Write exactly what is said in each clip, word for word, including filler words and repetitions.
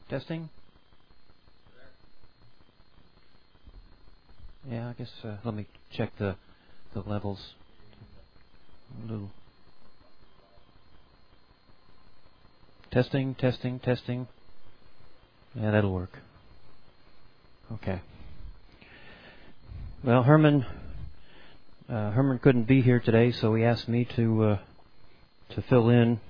Testing? Yeah, I guess uh, let me check the the levels. A little. Testing, testing, testing. Yeah, that'll work. Okay. Well, Herman uh, Herman couldn't be here today, so he asked me to uh, to fill in.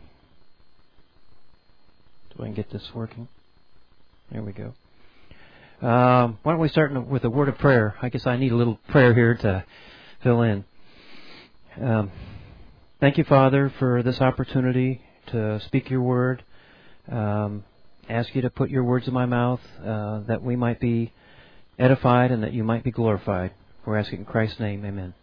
So I can get this working. There we go. Um, why don't we start with a word of prayer? I guess I need a little prayer here to fill in. Um, thank you, Father, for this opportunity to speak your word. Um, ask you to put your words in my mouth uh, that we might be edified and that you might be glorified. We're asking in Christ's name, amen.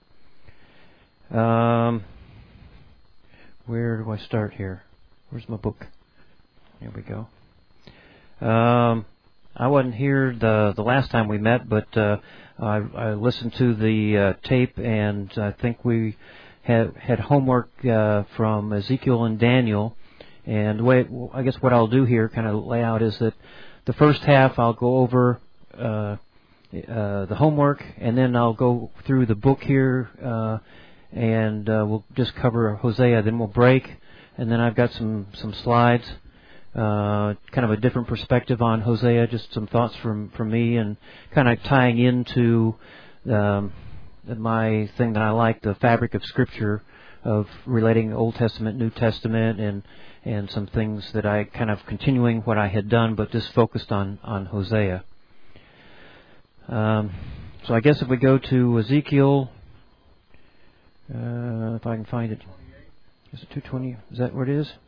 Um, where do I start here? Where's my book? There we go. Um, I wasn't here the the last time we met, but uh, I, I listened to the uh, tape, and I think we had had homework uh, from Ezekiel and Daniel. And the way I guess what I'll do here, kind of lay out, is that the first half I'll go over uh, uh, the homework, and then I'll go through the book here, uh, and uh, we'll just cover Hosea. Then we'll break, and then I've got some some slides. Uh, kind of a different perspective on Hosea, just some thoughts from, from me, and kind of tying into um, my thing that I like, the fabric of Scripture, of relating Old Testament, New Testament, and and some things that I kind of continuing what I had done, but just focused on, on Hosea. Um, so I guess if we go to Ezekiel, uh, if I can find it, is it two twenty? Is that where it is?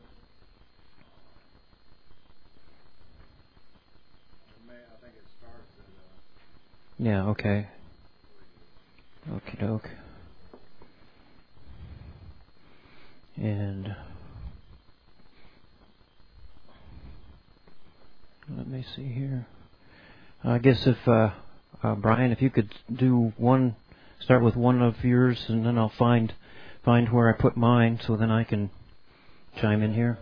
Yeah, okay. Okie doke. And let me see here. I guess if, uh, uh, Brian, if you could do one, start with one of yours, and then I'll find find where I put mine, so then I can chime in here.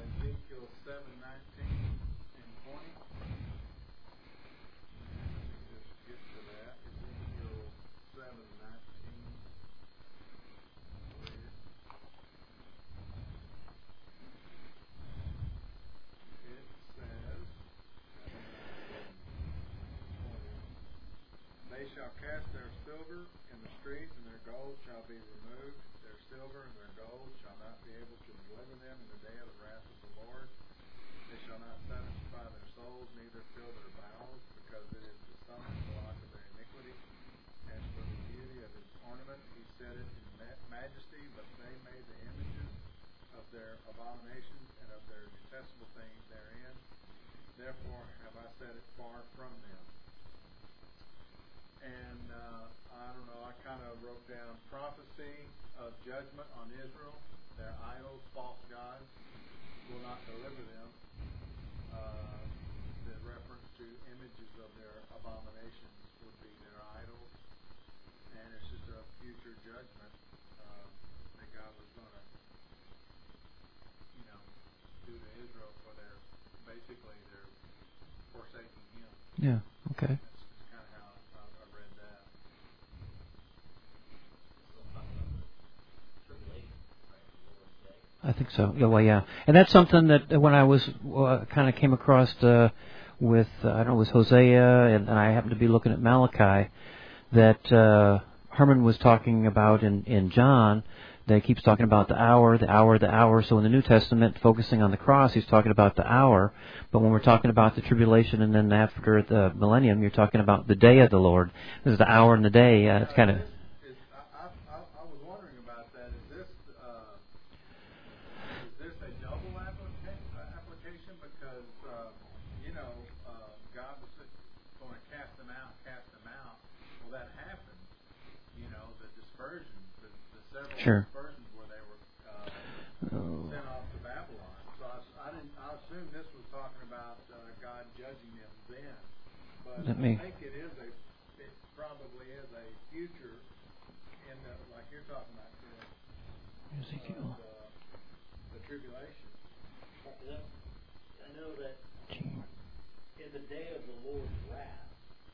Yeah, okay. I think so. Yeah, well, yeah. And that's something that when I was uh, kind of came across uh, with, uh, I don't know, it was Hosea, and, and I happened to be looking at Malachi, that uh, Herman was talking about in, in John, that he keeps talking about the hour, the hour, the hour. So in the New Testament, focusing on the cross, he's talking about the hour. But when we're talking about the tribulation and then after the millennium, you're talking about the day of the Lord. This is the hour and the day. Uh, it's kind of... Sure. Where they were uh, oh. sent off to Babylon. So I, I didn't. I assumed this was talking about uh, God judging them then. But Let me. I think it is a. It probably is a future in the like you're talking about. The, Ezekiel. Uh, the, the tribulation. I know that. Gee. in the day of the Lord's wrath.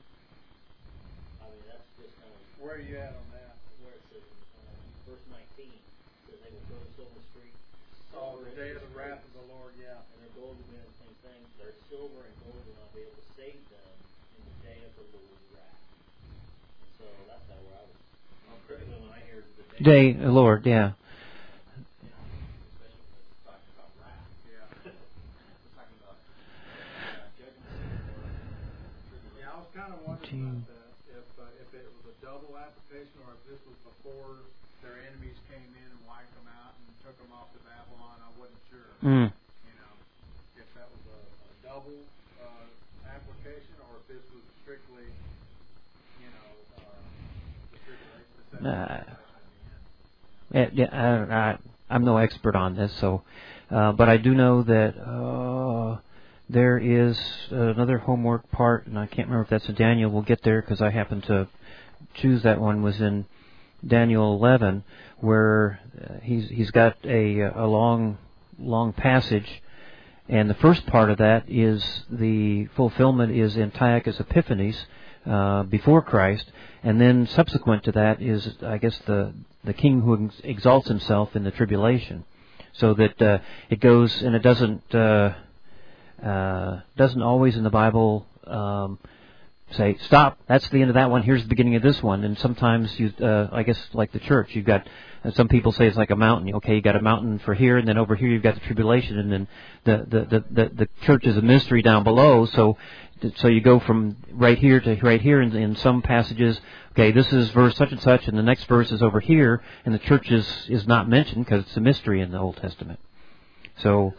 I mean, that's just kind of Where are you at on that? where it says, uh, verse nineteen, it says they will throw silver street. Oh, the day of the wrath of the Lord, yeah. And their gold will be the same thing. Their silver and gold will not be able to save them in the day of the Lord's wrath. So that's kind of where I was. Typically, when I hear the day, Day, uh, Lord, yeah. you know, especially when it's talking about wrath. Yeah. It's talking about uh, judgment or Yeah, I was kind of wondering about that. If uh, if it was a double application, or if this was before their enemies came in and wiped them out and took them off to Babylon, I wasn't sure. Mm. You know, if that was a, a double uh, application, or if this was strictly, you know, uh, the tribulation. The second Uh, tribulation at the end. Yeah, I, I, I'm no expert on this, so, uh, but I do know that uh, there is another homework part, and I can't remember if that's in Daniel. We'll get there because I happen to choose that one. Was in Daniel eleven, where uh, he's he's got a a long long passage, and the first part of that is the fulfillment is Antiochus Epiphanes uh, before Christ, and then subsequent to that is, I guess, the the king who ex- exalts himself in the tribulation, so that uh, it goes, and it doesn't uh, uh, doesn't always in the Bible um, say stop. That's the end of that one. Here's the beginning of this one. And sometimes you, uh, I guess, like the church, you've got. Uh, some people say it's like a mountain. Okay, you got a mountain for here, and then over here you've got the tribulation, and then the the the the, the church is a mystery down below. So. So you go from right here to right here in, in some passages. Okay, this is verse such and such, and the next verse is over here, and the church is, is not mentioned because it's a mystery in the Old Testament. So,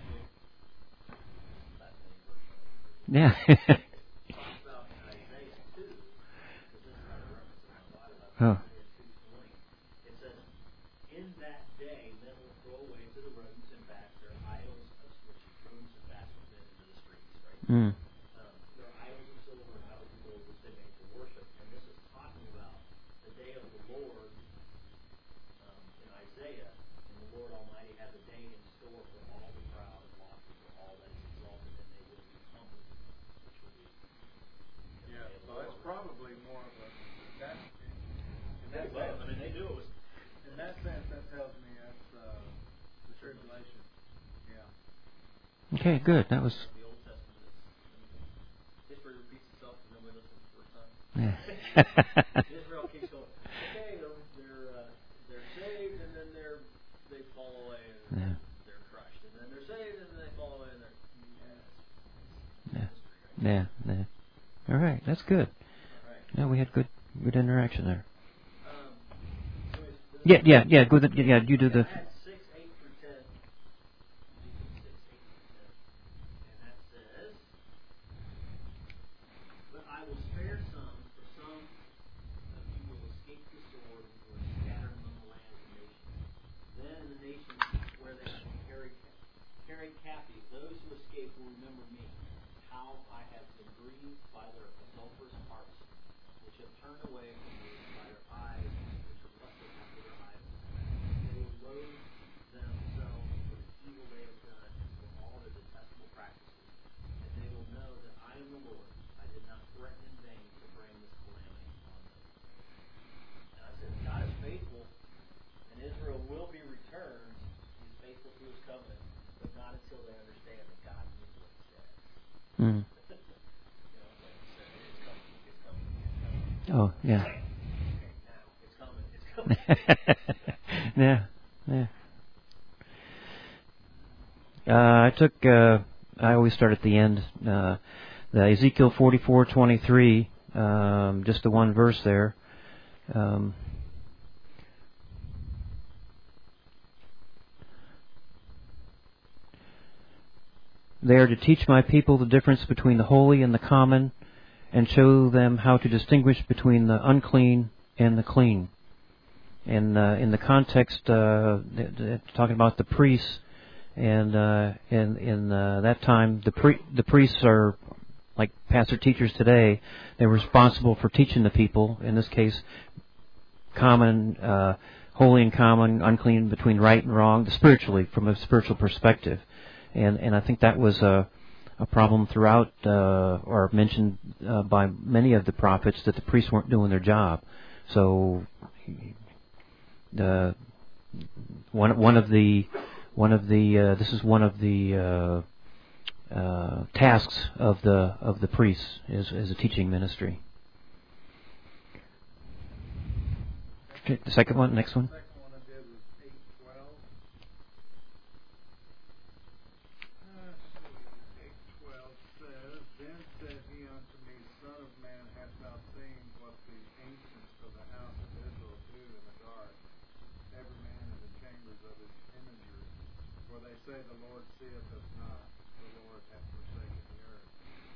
yeah. Oh. It says, in that day men will throw away to the rodents and bats their idols of which rodents and bats have been into the streets, right? Mm. Probably more of a that in that sense. I mean, they knew it was. In that sense, that tells me that's uh, the tribulation. Yeah. Okay, good. That was. The Old Testament is history repeats itself, and nobody listens the first time. Yeah. Israel keeps going. Okay, they're they're, uh, they're saved, and then they're they fall away, and Yeah. they're crushed, and then they're saved, and then they fall away, and they're Yeah. Yeah. Yeah. All right, that's good. Yeah, we had good good interaction there. Um, so it's- Yeah, yeah, yeah. Go. The, yeah, you do the. I had six, eight through ten. Six, eight through ten, and that says, "But I will spare some, for some of you will escape the sword and will scatter among the lands and nations. Then in the nations where they have been carried carried captive, those who escape will remember me, how I have been grieved by their adulterous hearts, which have turned away from me by their eyes, which have lusted after their idols. They will loathe themselves for the evil they have done, and for all their detestable practices. And they will know that I am the Lord. I did not threaten in vain to bring this calamity on them." And I said, God is faithful, and Israel will be returned. He is faithful to his covenant, but not until they understand that God means what he says. Mm. You know, like he said, it's coming, it's coming, it's coming. Oh, yeah. Okay, now, it's coming, it's coming. Yeah, yeah. Uh, I took. Uh, I always start at the end. Uh, the Ezekiel forty-four twenty-three. Um, just the one verse there. Um, They are to teach my people the difference between the holy and the common, and show them how to distinguish between the unclean and the clean. And uh, in the context, uh, th- th- talking about the priests, and uh, in in uh, that time, the pre- the priests are like pastor teachers today. They're responsible for teaching the people. In this case, common, uh, holy and common, unclean between right and wrong, spiritually from a spiritual perspective. And and I think that was a a problem throughout, uh, or mentioned uh, by many of the prophets, that the priests weren't doing their job. So, the one one of the one of the uh, this is one of the uh, uh, tasks of the of the priests is is a teaching ministry. Okay, the second one, next one. The second one I did was eight twelve. Uh, eight twelve says, Then said he unto me, Son of man, hast thou seen what the ancients of the house of Israel do in the dark, every man in the chambers of his imagery? For they say, The Lord seeth us not, the Lord hath forsaken the earth.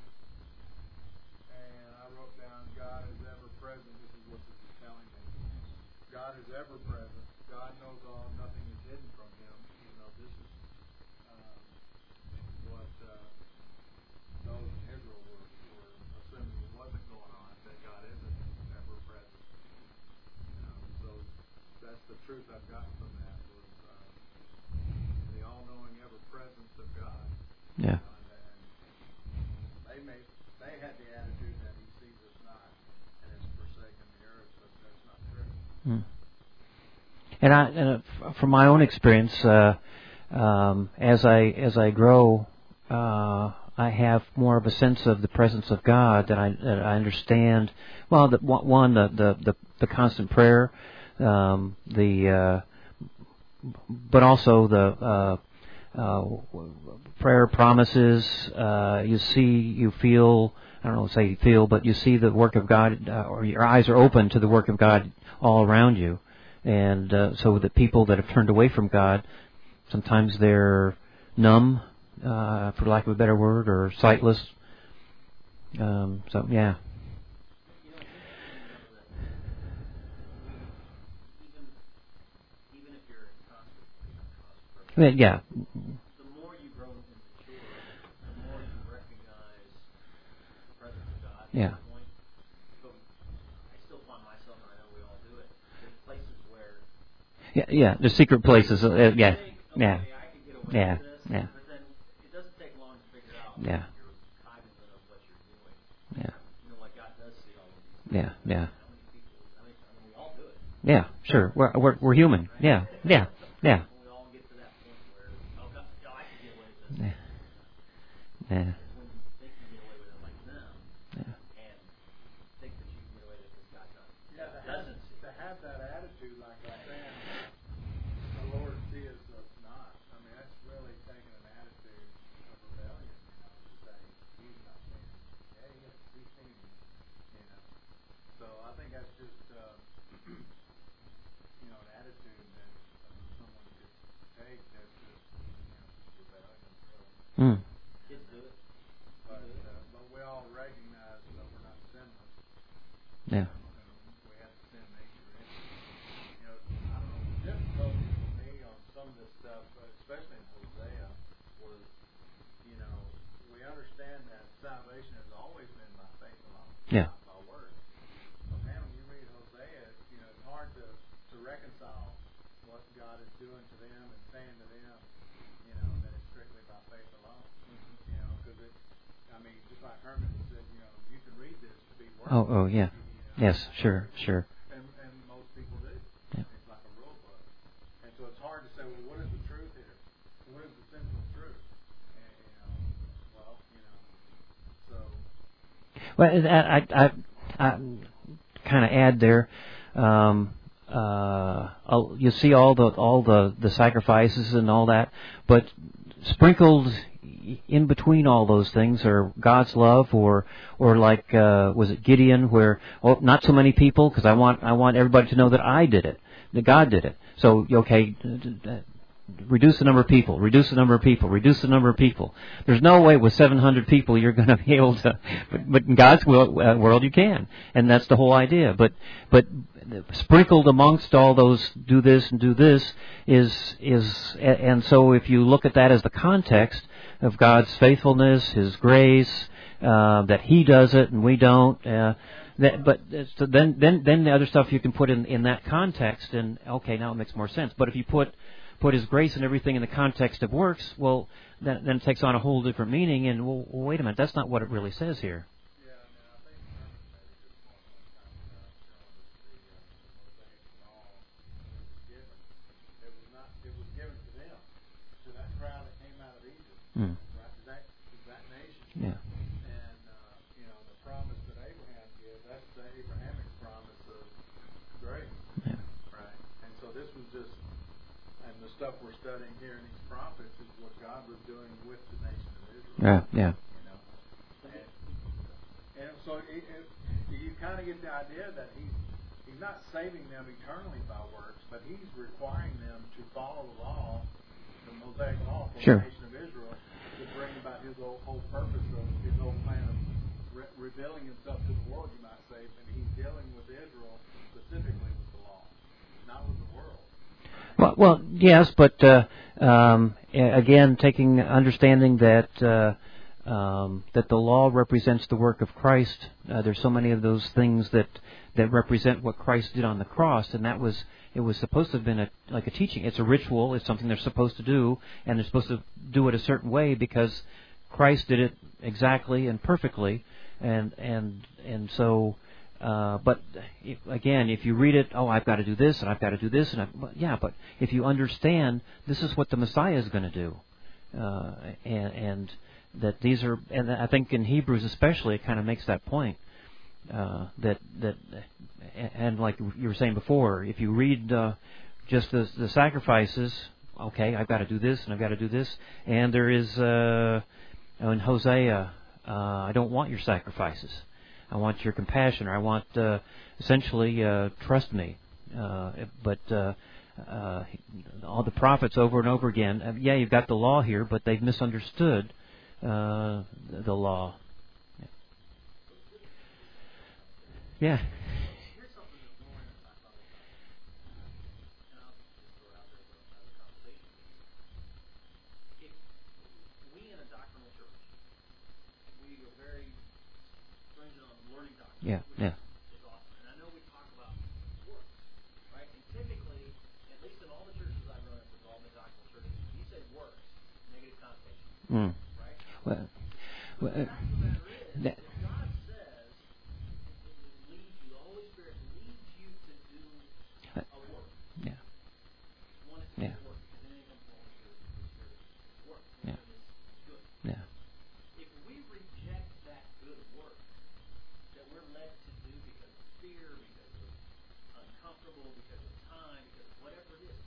And I wrote down, God is ever present. This is what this is telling me. God is ever present. God knows all. Nothing is hidden from Him. You know, this is um, what uh, those in Israel were, were assuming wasn't going on, that God isn't ever present. You know, so that's the truth I've gotten from that, was uh, the all-knowing ever presence of God. Yeah. You know, and, and they may they had the attitude that He sees us not and has forsaken the earth, but that's not true. Hmm. And I, and uh, from my own experience, uh, um, as I as I grow, uh, I have more of a sense of the presence of God, that I that I understand. Well, the, one the the the, the constant prayer, um, the uh, but also the uh, uh, prayer promises. Uh, you see, you feel. I don't know, say you feel, but you see the work of God, uh, or your eyes are open to the work of God all around you. And uh, so that people that have turned away from God, sometimes they're numb, uh, for lack of a better word, or sightless. Um, so, yeah. Even if you're in constant, Yeah. the more you grow and mature, the more you recognize the presence of God. Yeah. I still find myself, and I know we all do it, in places where Yeah, yeah. The secret places. Uh, yeah, think, yeah, okay, I can get away yeah, with this, yeah, but then it doesn't take long to figure out Yeah. if you're cognizant of what you're doing. yeah, You know, like God does see all of these yeah, things. yeah, How many people, I mean, I mean, we all do it. yeah. Sure, we're we're, we're human. Yeah, yeah, yeah, When we all get to that point where, oh, God, you know, I can get away with this. yeah. yeah. It's when you think you get away with it like them, Yeah. and think that you can get away with it because God's not. Yeah, to have, doesn't see. to have that attitude, like I'm saying, the Lord sees us not. I mean, that's really taking an attitude of rebellion, you know, to say He's not seeing me. Yeah, He is. He's seeing me, you know. So I think that's just, uh, you know, an attitude that uh, someone could take that's just, you know, just rebellion, really. Mm. Kids do it. But, uh, but we all recognize that we're not sinless. Yeah. We have sin nature in us. You know, I don't know, the difficulty for me on some of this stuff, uh, especially in Hosea, was, you know, we understand that salvation has always been by faith alone, Yeah. not by works. But man, when you read Hosea, you know, it's hard to, to reconcile what God is doing to them and saying to them, you know, that it's strictly by faith alone. You know, because it, I mean, just like Herman said, you know, you can read this to be works. Oh, oh, yeah. You know, Yes, sure, sure. and, and most people do. Yeah. It's like a rule book. And so it's hard to say, well, what is the truth here? What is the simple truth? And, you know, well, you know, so. Well, I, I, I, I kind of add there. Um, uh, I'll- you see all the all the, the sacrifices and all that, but sprinkled in between all those things are God's love, or or like uh, was it Gideon, where oh, not so many people, because I want I want everybody to know that I did it, that God did it. So okay. Reduce the number of people, reduce the number of people, reduce the number of people. There's no way with seven hundred people you're going to be able to, but, but in God's will, uh, world you can. And that's the whole idea. But, but sprinkled amongst all those do this and do this is, is, and so if you look at that as the context of God's faithfulness, His grace, uh, that He does it and we don't, uh, that, but so then, then, then the other stuff you can put in, in that context, and okay, now it makes more sense. But if you put put His grace and everything in the context of works, well, then, then it takes on a whole different meaning. And well, well, wait a minute, that's not what it really says here. Yeah, I mean, I think Herman made a good point one time about showing us the, uh, the Mosaic law was given. It was not. It was given to them, to that crowd that came out of Egypt, Mm. right? To that, to that nation. Yeah. And uh, you know, the promise that Abraham gives, that's the Abrahamic promise of grace, Yeah. right? And so this was just, and the stuff we're studying here in these prophets is what God was doing with the nation of Israel. Yeah. Yeah. You know, and, and so it, it, you kind of get the idea that he's he's not saving them eternally by works, but he's requiring them to follow the law, the Mosaic law for Sure. the nation of Israel, to bring about his whole, whole purpose of his whole plan of re- revealing himself to the world, you might say, and he's dealing with Israel specifically with the law, not with the world. Well, well, yes, but uh, um, a- again, taking understanding that uh, um, that the law represents the work of Christ. Uh, there's so many of those things that that represent what Christ did on the cross, and that was it was supposed to have been a, like a teaching. It's a ritual. It's something they're supposed to do, and they're supposed to do it a certain way because Christ did it exactly and perfectly, and and and so. Uh, but if, again, if you read it, oh, I've got to do this and I've got to do this, and I, but, yeah, but if you understand, this is what the Messiah is going to do, uh, and, and that these are, and I think in Hebrews especially, it kind of makes that point uh, that that, and like you were saying before, if you read uh, just the, the sacrifices, okay, I've got to do this and I've got to do this, and there is uh, in Hosea, uh, I don't want your sacrifices. I want your compassion, or I want uh, essentially uh, trust me. Uh, but uh, uh, all the prophets over and over again. Uh, yeah, you've got the law here, but they've misunderstood uh, the law. Yeah. Here's something that Lauren and I thought about, and I'll just throw it out there as a conversation. If we in a doctrinal church, we are very stringent on learning doctrine, Yeah. which Yeah. is awesome. And I know we talk about works, right? And typically, at least in all the churches I've run into, all the doctrinal churches, you say works, negative connotation, Mm. right? Well, well, The uh, fact of the matter is, that, if God says, it leads you, the Holy Spirit leads you to do a work. yeah. One is Yeah. work, because anything comes from the Holy Spirit, the Spirit is work. Yeah. One is good. Yeah. If we reject that good work that we're led to do because of fear, because of uncomfortable, because of time, because of whatever it is,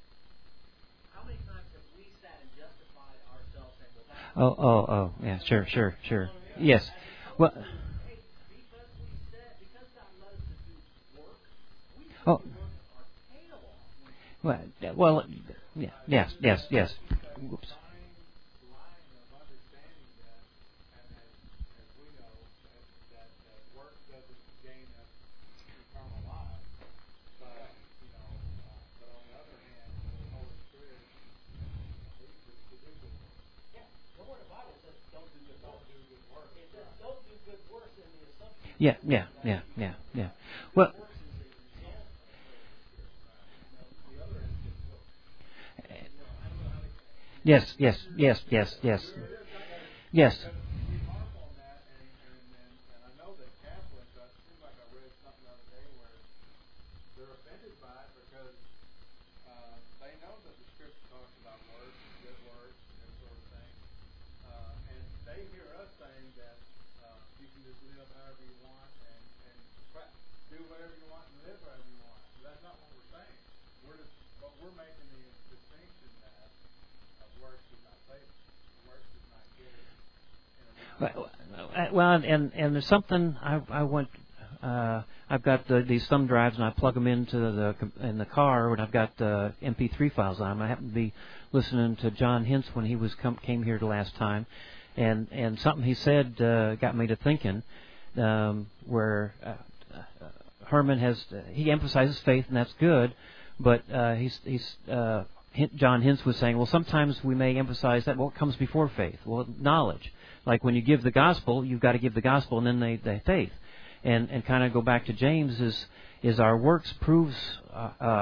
how many times have we sat and justified ourselves saying, well, that's Oh, oh, oh. Yeah. Sure. Sure. Sure. Yes. Well. hey, because we said, because God led us to do work, we should Oh. be working our tail off. Well. Well. Yeah. Yes. Yes. Yes. Whoops. Fine line of understanding that, and as, as we know, that, that, that work doesn't gain us eternal life, but, you know, uh, but on the other hand, the Holy Spirit leads us to do good work. Yeah, nowhere in the Bible says don't do good Don't work. do good work. It says don't do good works in the assumption. Yeah. Yeah. Yeah. Yeah. Yeah. Well. Works is a result of the Holy Spirit. Now, the other end is work. You know, I don't know how to. Yes. Yes. Yes. Yes. Yes. Yes. Because we harp on that, and, and, and, and I know that Catholics, I seem like I read something the other day where they're offended by it because uh, they know that the Scripture talks about works, good works, and that sort of thing. Uh, and they hear us saying that uh, you can just live however you want and, and do whatever you want and live however you want. But that's not what we're saying. We're just, but we're making the distinction that uh, works does not save us. Works does not get us in a Well, well, and and there's something I I want. Uh, I've got the, these thumb drives, and I plug them into the in the car, and I've got uh, M P three files on them. I happen to be listening to John Hintz when he was come, came here the last time, and and something he said uh, got me to thinking. Um, where uh, uh, Herman has he emphasizes faith, and that's good, but uh, he's he's. Uh, John Hintz was saying, well, sometimes we may emphasize that what comes before faith. Well, knowledge. Like when you give the gospel, you've got to give the gospel and then the, the faith. And and kind of go back to James is is our works proves uh, uh,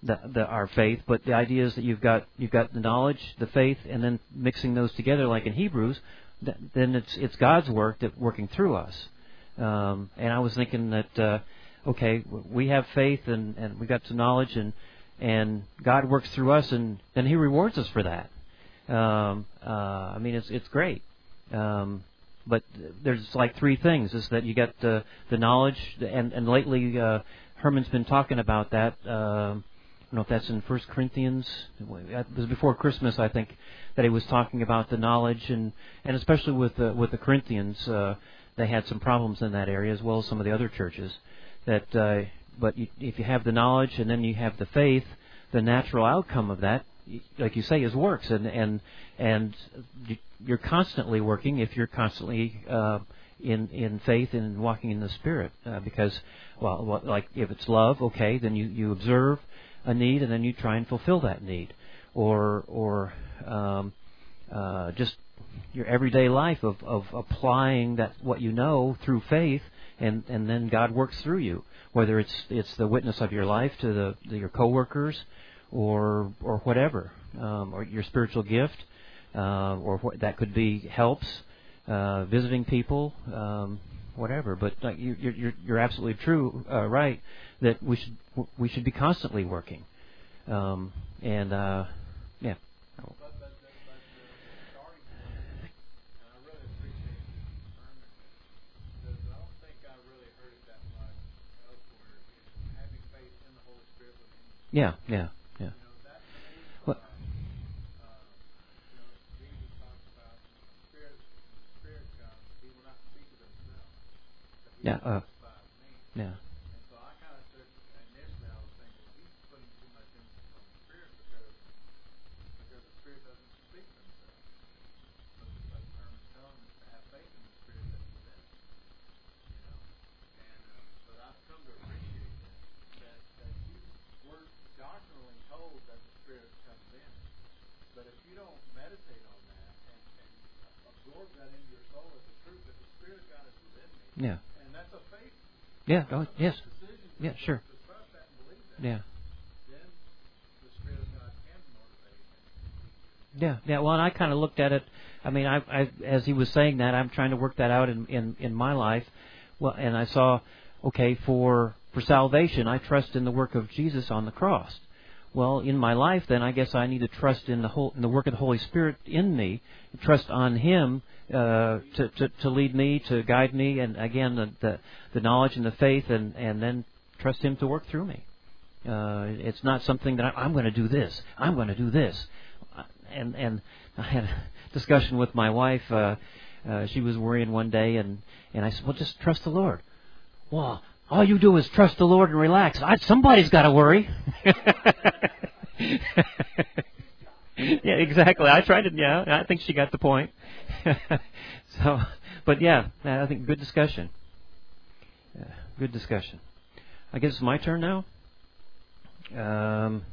the, the our faith, but the idea is that you've got you've got the knowledge, the faith, and then mixing those together, like in Hebrews, th- then it's it's God's work that working through us. Um, and I was thinking that uh, okay, we have faith and, and we got some knowledge, and and God works through us, and then He rewards us for that. Um, uh, I mean, it's it's great. Um, but there's like three things: is that you got the the knowledge, and and lately uh, Herman's been talking about that. Uh, I don't know if that's in First Corinthians. It was before Christmas, I think, that he was talking about the knowledge, and, and especially with the, with the Corinthians, uh, they had some problems in that area as well as some of the other churches. That, uh, but you, if you have the knowledge and then you have the faith, the natural outcome of that, like you say, is works, and and and you're constantly working if you're constantly uh, in in faith and walking in the Spirit, uh, because well, like if it's love, okay, then you you observe a need, and then you try and fulfill that need, or or um, uh, just your everyday life of, of applying that what you know through faith, and, and then God works through you, whether it's it's the witness of your life to the to your coworkers, or or whatever, um, or your spiritual gift, uh, or what that could be helps, uh, visiting people. Um, Whatever, but like you, you're you're absolutely true, uh, right? That we should we should be constantly working, um, and uh, yeah. But, but, but, but the starting point, and I really appreciate this sermon, because I don't think I really heard it that much elsewhere, is having faith in the Holy Spirit within you. Yeah, yeah, yeah. You know, that to me, What? uh, uh, you know, Jesus talks about when the Spirit, when the Spirit comes, He will not speak of Himself. Yeah, uh, Me. yeah, And so I kind of took, initially I was thinking, he's putting too much emphasis on the Spirit because because the Spirit doesn't speak for himself. But the but the term is telling us to have faith in the Spirit that he sent. You know? And uh, but I've come to appreciate that. That that you were doctrinally told that the Spirit comes in. But if you don't meditate on that and, and absorb that into your soul as the truth that the Spirit of God is within me. yeah, And that's a faith. yeah. Oh, yes, Decision to, yeah, sure, to trust that and believe that. yeah. Then the Spirit of God can motivate and Yeah, yeah. Well, and I kind of looked at it. I mean, I, I, as he was saying that, I'm trying to work that out in, in, in my life. Well, and I saw, okay, for for salvation, I trust in the work of Jesus on the cross. Well, in my life, then I guess I need to trust in the whole in the work of the Holy Spirit in me, trust on Him uh, to, to to lead me, to guide me, and again the the, the knowledge and the faith, and, and then trust Him to work through me. Uh, it's not something that I, I'm going to do this. I'm going to do this. And and I had a discussion with my wife. Uh, uh, she was worrying one day, and, and I said, "Well, just trust the Lord." Well, all you do is trust the Lord and relax. I, somebody's got to worry. Yeah, exactly. I tried to. Yeah, I think she got the point. So, but yeah, I think good discussion. Yeah, good discussion. I guess it's my turn now. Um.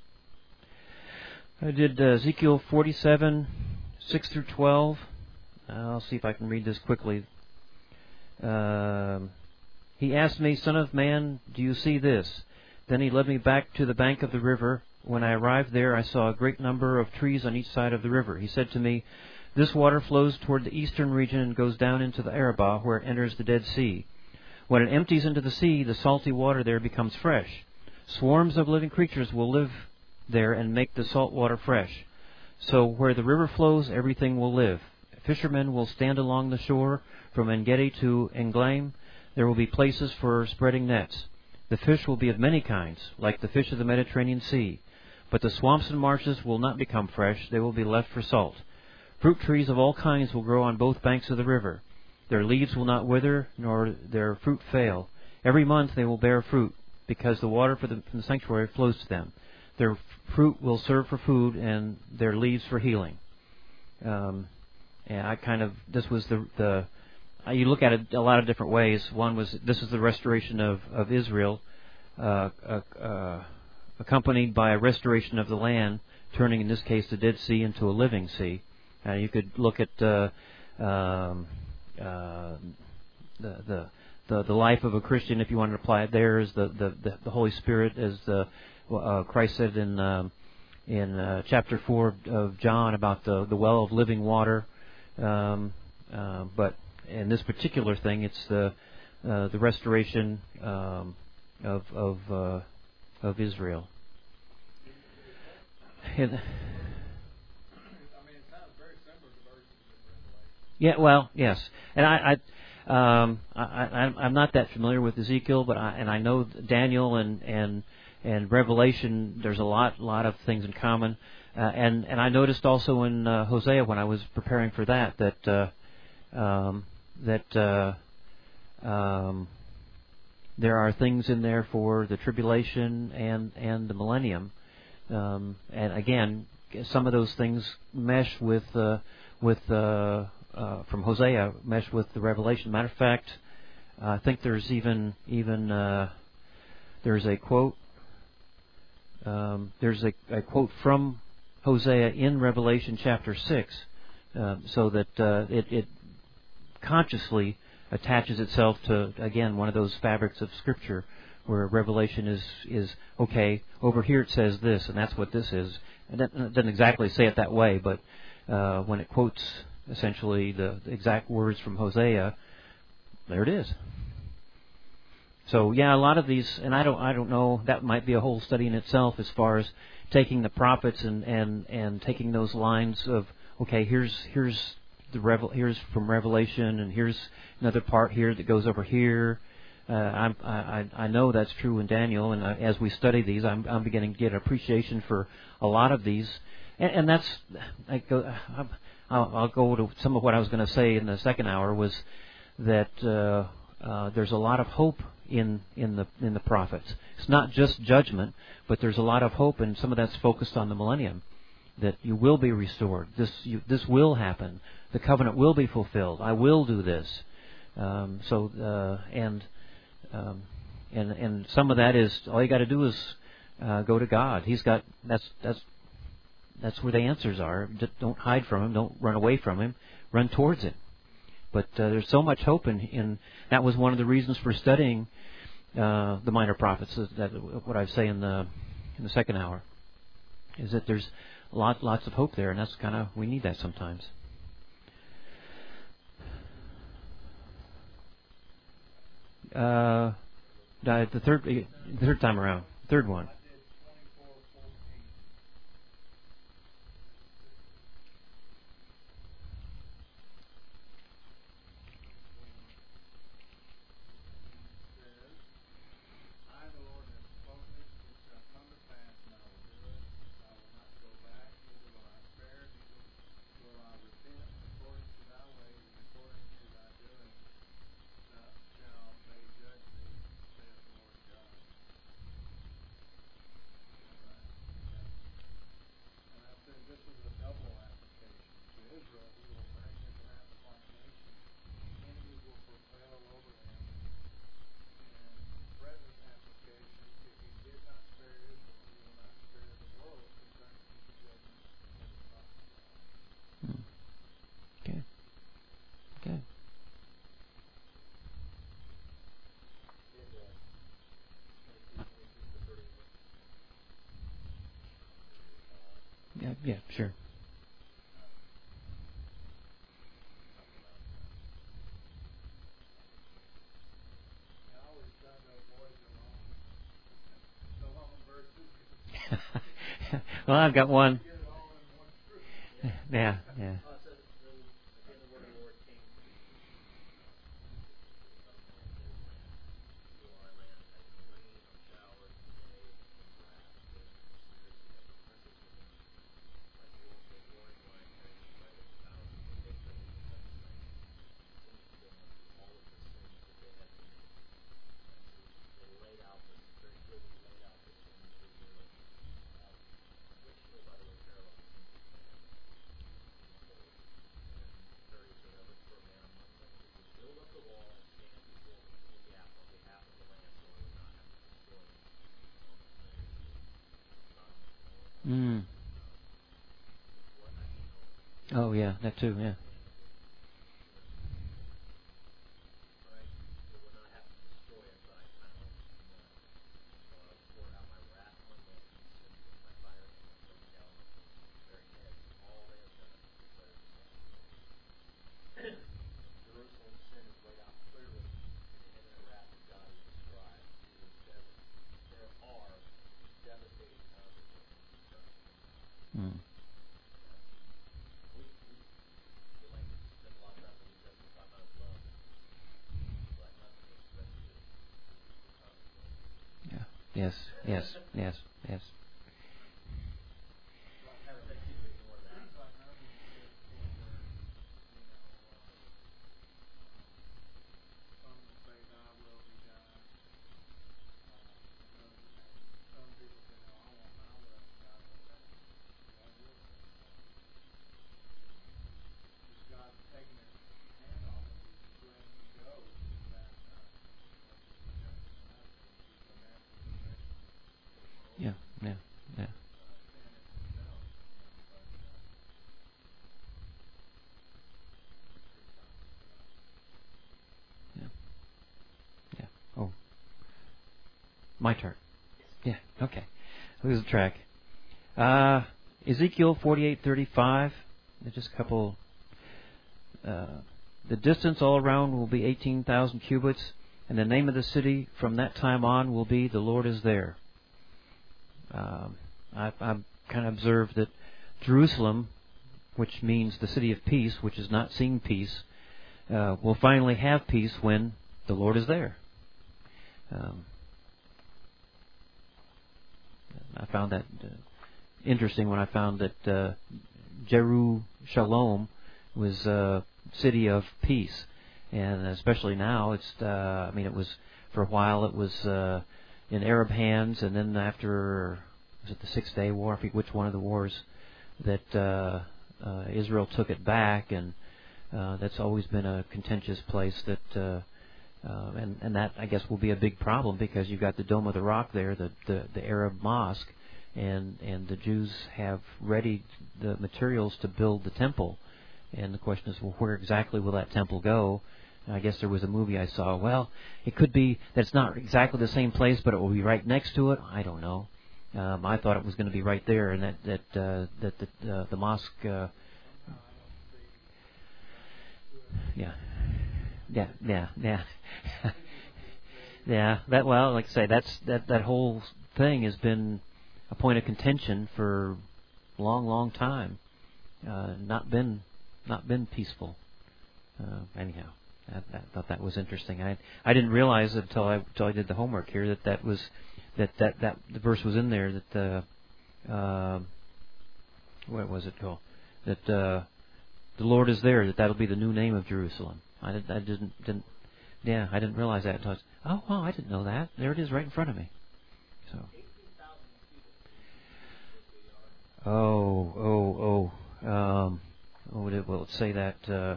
I did uh, Ezekiel forty-seven, six through twelve. I'll see if I can read this quickly. Um, he asked me, "Son of man, do you see this?" Then he led me back to the bank of the river. When I arrived there, I saw a great number of trees on each side of the river. He said to me, "This water flows toward the eastern region and goes down into the Arabah, where it enters the Dead Sea. When it empties into the sea, the salty water there becomes fresh. Swarms of living creatures will live there and make the salt water fresh. So where the river flows, everything will live. Fishermen will stand along the shore from En-Gedi to Englaim. There will be places for spreading nets. The fish will be of many kinds, like the fish of the Mediterranean Sea. But the swamps and marshes will not become fresh. They will be left for salt. Fruit trees of all kinds will grow on both banks of the river. Their leaves will not wither, nor their fruit fail. Every month they will bear fruit, because the water for the, from the sanctuary flows to them. Their fruit will serve for food, and their leaves for healing." Um, and I kind of, this was the, the uh, you look at it a lot of different ways. One was, this is the restoration of, of Israel, uh, uh, uh, accompanied by a restoration of the land, turning, in this case, the Dead Sea into a living sea. Uh, you could look at uh, um, uh, the, the, the, the life of a Christian, if you wanted to apply it there, as the, the, the, the Holy Spirit as the uh, Christ said in um, in uh, chapter four of John about the the well of living water. Um, uh, but in this particular thing, it's the uh, the restoration um, of of uh, of Israel. And, yeah, well, yes, and I, I, um, I, I, I'm not that familiar with Ezekiel, but I, and I know Daniel and and and Revelation. There's a lot, lot of things in common, uh, and and I noticed also in uh, Hosea when I was preparing for that that uh, um, that uh, um, there are things in there for the tribulation and and the millennium, um, and again, some of those things mesh with uh, with. Uh, Uh, from Hosea mesh with the Revelation. Matter of fact, uh, I think there's even even uh, there's a quote um, there's a, a quote from Hosea in Revelation chapter six, uh, so that uh, it, it consciously attaches itself to, again, one of those fabrics of Scripture where Revelation is is okay. Over here it says this, and that's what this is. It doesn't exactly say it that way, but uh, when it quotes essentially the, the exact words from Hosea, there it is. So yeah, a lot of these, and I don't, I don't know. That might be a whole study in itself, as far as taking the prophets and, and, and taking those lines of, okay, here's here's the revel, here's from Revelation, and here's another part here that goes over here. Uh, I'm, I I know that's true in Daniel, and I, as we study these, I'm I'm beginning to get an appreciation for a lot of these, and, and that's I go. I'm, I'll, I'll go to some of what I was going to say in the second hour was that uh, uh, there's a lot of hope in in the in the prophets. It's not just judgment, but there's a lot of hope, and some of that's focused on the millennium, that you will be restored. This you, this will happen. The covenant will be fulfilled. I will do this. Um, so uh, and um, and and some of that is all you got to do is uh, go to God. He's got that's that's. That's where the answers are. Don't hide from Him. Don't run away from Him. Run towards it. But uh, there's so much hope in, in. That was one of the reasons for studying uh, the minor prophets. Is that what I say in the in the second hour is that there's lots lots of hope there, and that's kind of we need that sometimes. Uh, the third the third time around, third one. Yeah, yeah, sure. Well, I've got one. Yeah, yeah. Mm. Oh yeah, that too. Yeah. yes, yes, yes, yes. Yeah, yeah, yeah. Yeah, yeah. Oh, my turn. Yeah, okay. Lose the track. Uh, Ezekiel forty-eight thirty-five. Just a couple. Uh, the distance all around will be eighteen thousand cubits, and the name of the city from that time on will be The Lord is There. Um, I, I've kind of observed that Jerusalem, which means the city of peace, which has not seen peace, uh, will finally have peace when the Lord is there. Um, I found that uh, interesting when I found that uh, Jerusalem was a city of peace, and especially now, it's. Uh, I mean, it was for a while. It was uh, in Arab hands, and then after was it the Six Day War? I forget which one of the wars that uh, uh, Israel took it back, and uh, that's always been a contentious place. That uh, uh, and and that I guess will be a big problem because you've got the Dome of the Rock there, the the, the Arab mosque, and and the Jews have readied the materials to build the temple. And the question is, well, where exactly will that temple go? And I guess there was a movie I saw. Well, it could be that it's not exactly the same place, but it will be right next to it. I don't know. Um, I thought it was going to be right there, and that that uh, that the uh, the mosque. Uh, yeah, yeah, yeah, yeah, yeah. That well, like I say, that's that that whole thing has been a point of contention for a long, long time. Uh, not been. Not been peaceful. Uh, anyhow, I, I thought that was interesting. I I didn't realize until I until I did the homework here that that was that that, that the verse was in there that the uh, what was it called that uh, the Lord is there, that that'll be the new name of Jerusalem. I, did, I didn't didn't yeah I didn't realize that until I was, oh wow I didn't know that. There it is right in front of me. So oh oh oh. Um, Oh, will it, will it say that? Uh,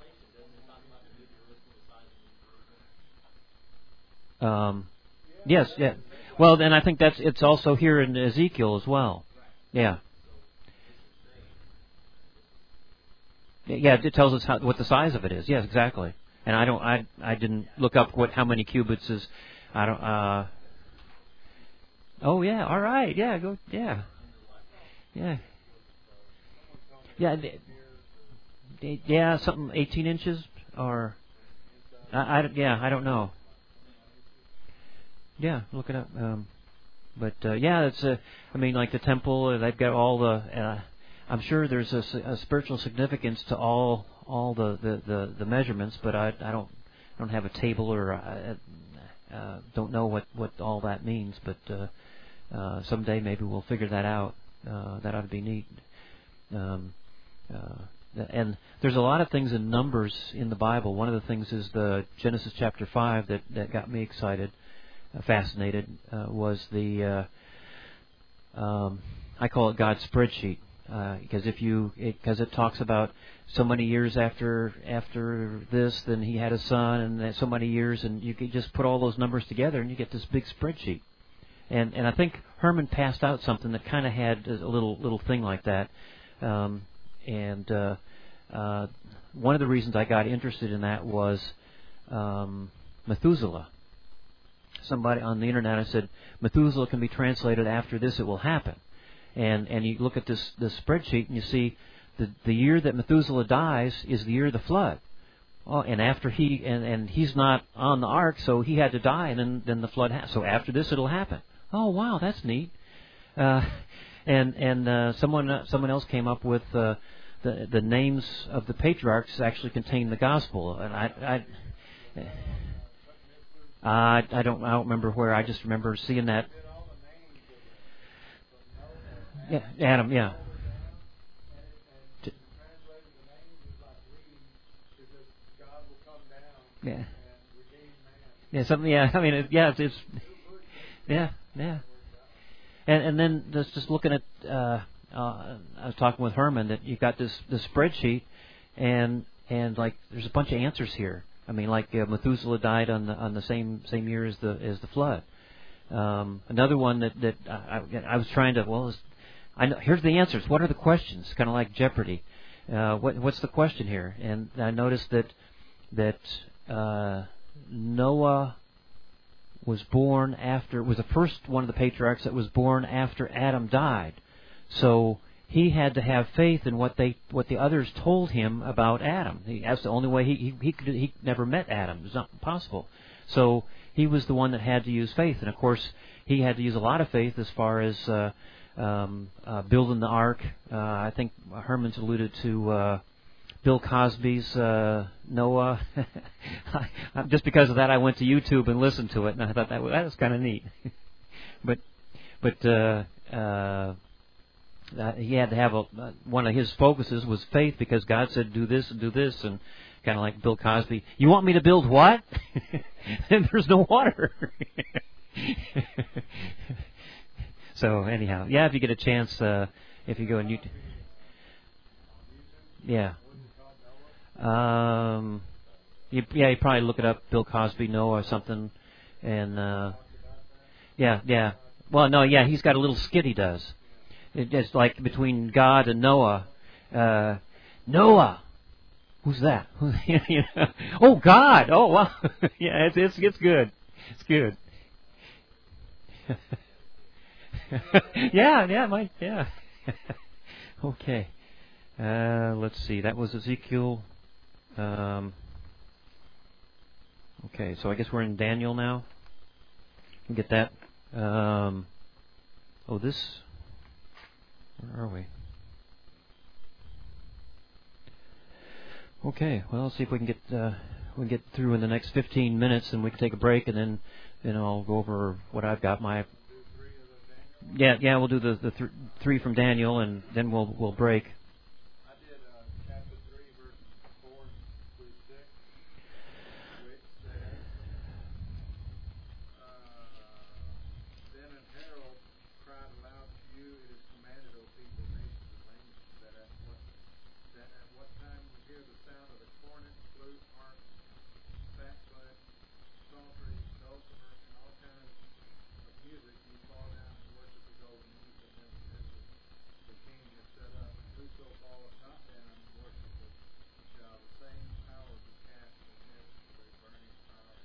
um, yes, yeah. Well, then I think that's it's also here in Ezekiel as well. Yeah. Yeah, it tells us how, what the size of it is. Yes, exactly. And I don't, I, I didn't look up what how many cubits is. I don't. Uh, oh yeah. All right. Yeah. Go. Yeah. Yeah. Yeah. Yeah, something eighteen inches or I, I yeah I don't know. Yeah, look it up. Um, but uh, yeah, it's a. I mean, like the temple, uh, they've got all the. Uh, I'm sure there's a, a spiritual significance to all all the, the, the, the measurements, but I I don't I don't have a table or I, uh, don't know what, what all that means. But uh, uh, someday maybe we'll figure that out. Uh, that ought to be neat. Um, uh, And there's a lot of things in numbers in the Bible. One of the things is the Genesis chapter five that, that got me excited, uh, fascinated, uh, was the, uh, um, I call it God's spreadsheet. Uh, because if you, because it, it talks about so many years after after this, then he had a son, and then so many years, and you can just put all those numbers together, and you get this big spreadsheet. And and I think Herman passed out something that kind of had a little little thing like that. Um, and uh, uh, one of the reasons I got interested in that was um, Methuselah. Somebody on the internet, I said, Methuselah can be translated after this, it will happen. And and you look at this, this spreadsheet and you see the the year that Methuselah dies is the year of the flood. Oh, and after he and, and he's not on the ark, so he had to die, and then, then the flood happened. So after this, it'll happen. Oh wow, that's neat. Uh, and and uh, someone uh, someone else came up with uh, the the names of the patriarchs actually contain the gospel, and I I, I I don't I don't remember where. I just remember seeing that. Yeah, Adam. Yeah. Yeah. Yeah. Something. Yeah. I mean, it, yeah. It's, it's. Yeah. Yeah. And and then just just looking at. Uh, uh, I was talking with Herman that you've got this this spreadsheet, and and like there's a bunch of answers here. I mean, like uh, Methuselah died on the on the same same year as the as the flood. Um, another one that that I, I was trying to well, is, I know here's the answers. What are the questions? Kind of like Jeopardy. Uh, what what's the question here? And I noticed that that uh, Noah was born after was the first one of the patriarchs that was born after Adam died. So he had to have faith in what they what the others told him about Adam. He, that's the only way he he he, could, he never met Adam. It was not possible. So he was the one that had to use faith, and of course he had to use a lot of faith as far as uh, um, uh, building the ark. Uh, I think Herman's alluded to uh, Bill Cosby's uh, Noah. Just because of that, I went to YouTube and listened to it, and I thought that was, that was kind of neat. but but. Uh, uh, Uh, he had to have a, uh, one of his focuses was faith because God said do this and do this, and kind of like Bill Cosby, you want me to build what? And there's no water. So anyhow, yeah, if you get a chance, uh, if you go on YouTube, yeah, um, you, yeah, you probably look it up, Bill Cosby, Noah or something, and uh, yeah, yeah. Well, no, yeah, he's got a little skit he does. It's like between God and Noah. Uh, Noah, who's that? You know? Oh, God! Oh, wow! Yeah, it's it's it's good. It's good. yeah, yeah, might, yeah. Okay. Uh, let's see. That was Ezekiel. Um, okay, so I guess we're in Daniel now. You can get that. Um, oh, this. Where are we? Okay, well, let's see if we can get uh, we can get through in the next fifteen minutes, and we can take a break, and then then I'll go over what I've got. My yeah, yeah, we'll do the the th- three from Daniel, and then we'll we'll break. I did uh, chapter three, verses four through six, which says, uh, "Then an herald cried aloud to you, it is commanded, O people, nations, and languages, that at what that at what time you hear the sound of the cornet, flute, harp, sackbut, psaltery, dulcimer, and all kinds of music, you fall down and worship the golden image that Nebuchadnezzar the king has set up. And whoso falleth not down and worshipeth shall the same power be cast in the midst of a burning fire."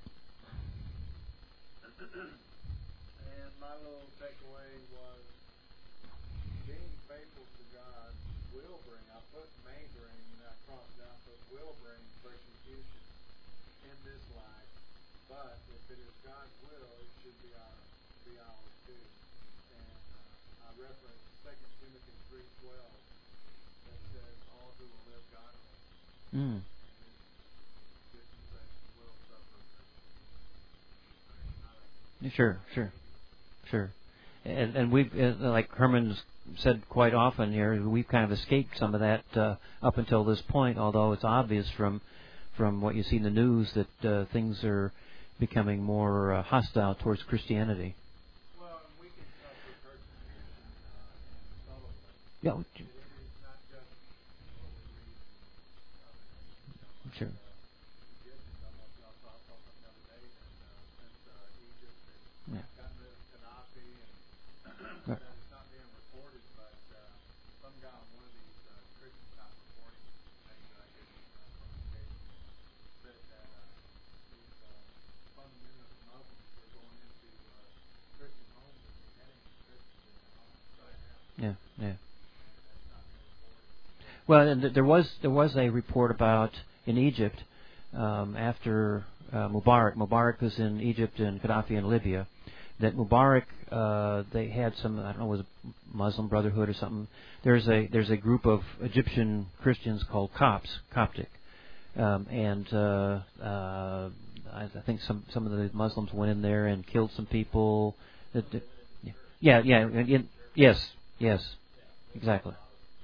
And my little takeaway was being faithful to God will bring, I put may bring, and I crossed out, but will bring persecution in this life. But if it is God's will, it should be our be ours too. And uh, I referenced Second Timothy three twelve that says, "All who will live godly Mm. in this dispensation will suffer persecution." Sure, sure, sure. And and we've uh, like Herman's said quite often here, we've kind of escaped some of that uh, up until this point. Although it's obvious from from what you see in the news that uh, things are becoming more uh, hostile towards Christianity. Well, and we can suffer persecution uh, in subtle ways. Yeah, It is not just what we read in other nations. sure. Egyptians, I don't know if y'all saw something the other day that uh, since uh, Egypt has Yeah. gotten rid of Gaddafi, and Right. that it's not being reported, but uh, some guy on one of these uh, Christian top reporting things that I get uh, from the station said that uh, these uh, fundamentalist Muslims are going into uh, Christian homes and beheading Christians in their homes right now. Yeah, yeah. And that's not being reported. Well, and th- there was there was a report about in Egypt um, after uh, Mubarak. Mubarak was in Egypt and Gaddafi in Libya. That Mubarak, uh, they had some, I don't know, it was a Muslim Brotherhood or something. There's a there's a group of Egyptian Christians called Copts, Coptic, um, and uh, uh, I, I think some some of the Muslims went in there and killed some people. That, that, yeah, yeah, and, and, yes, yes, exactly.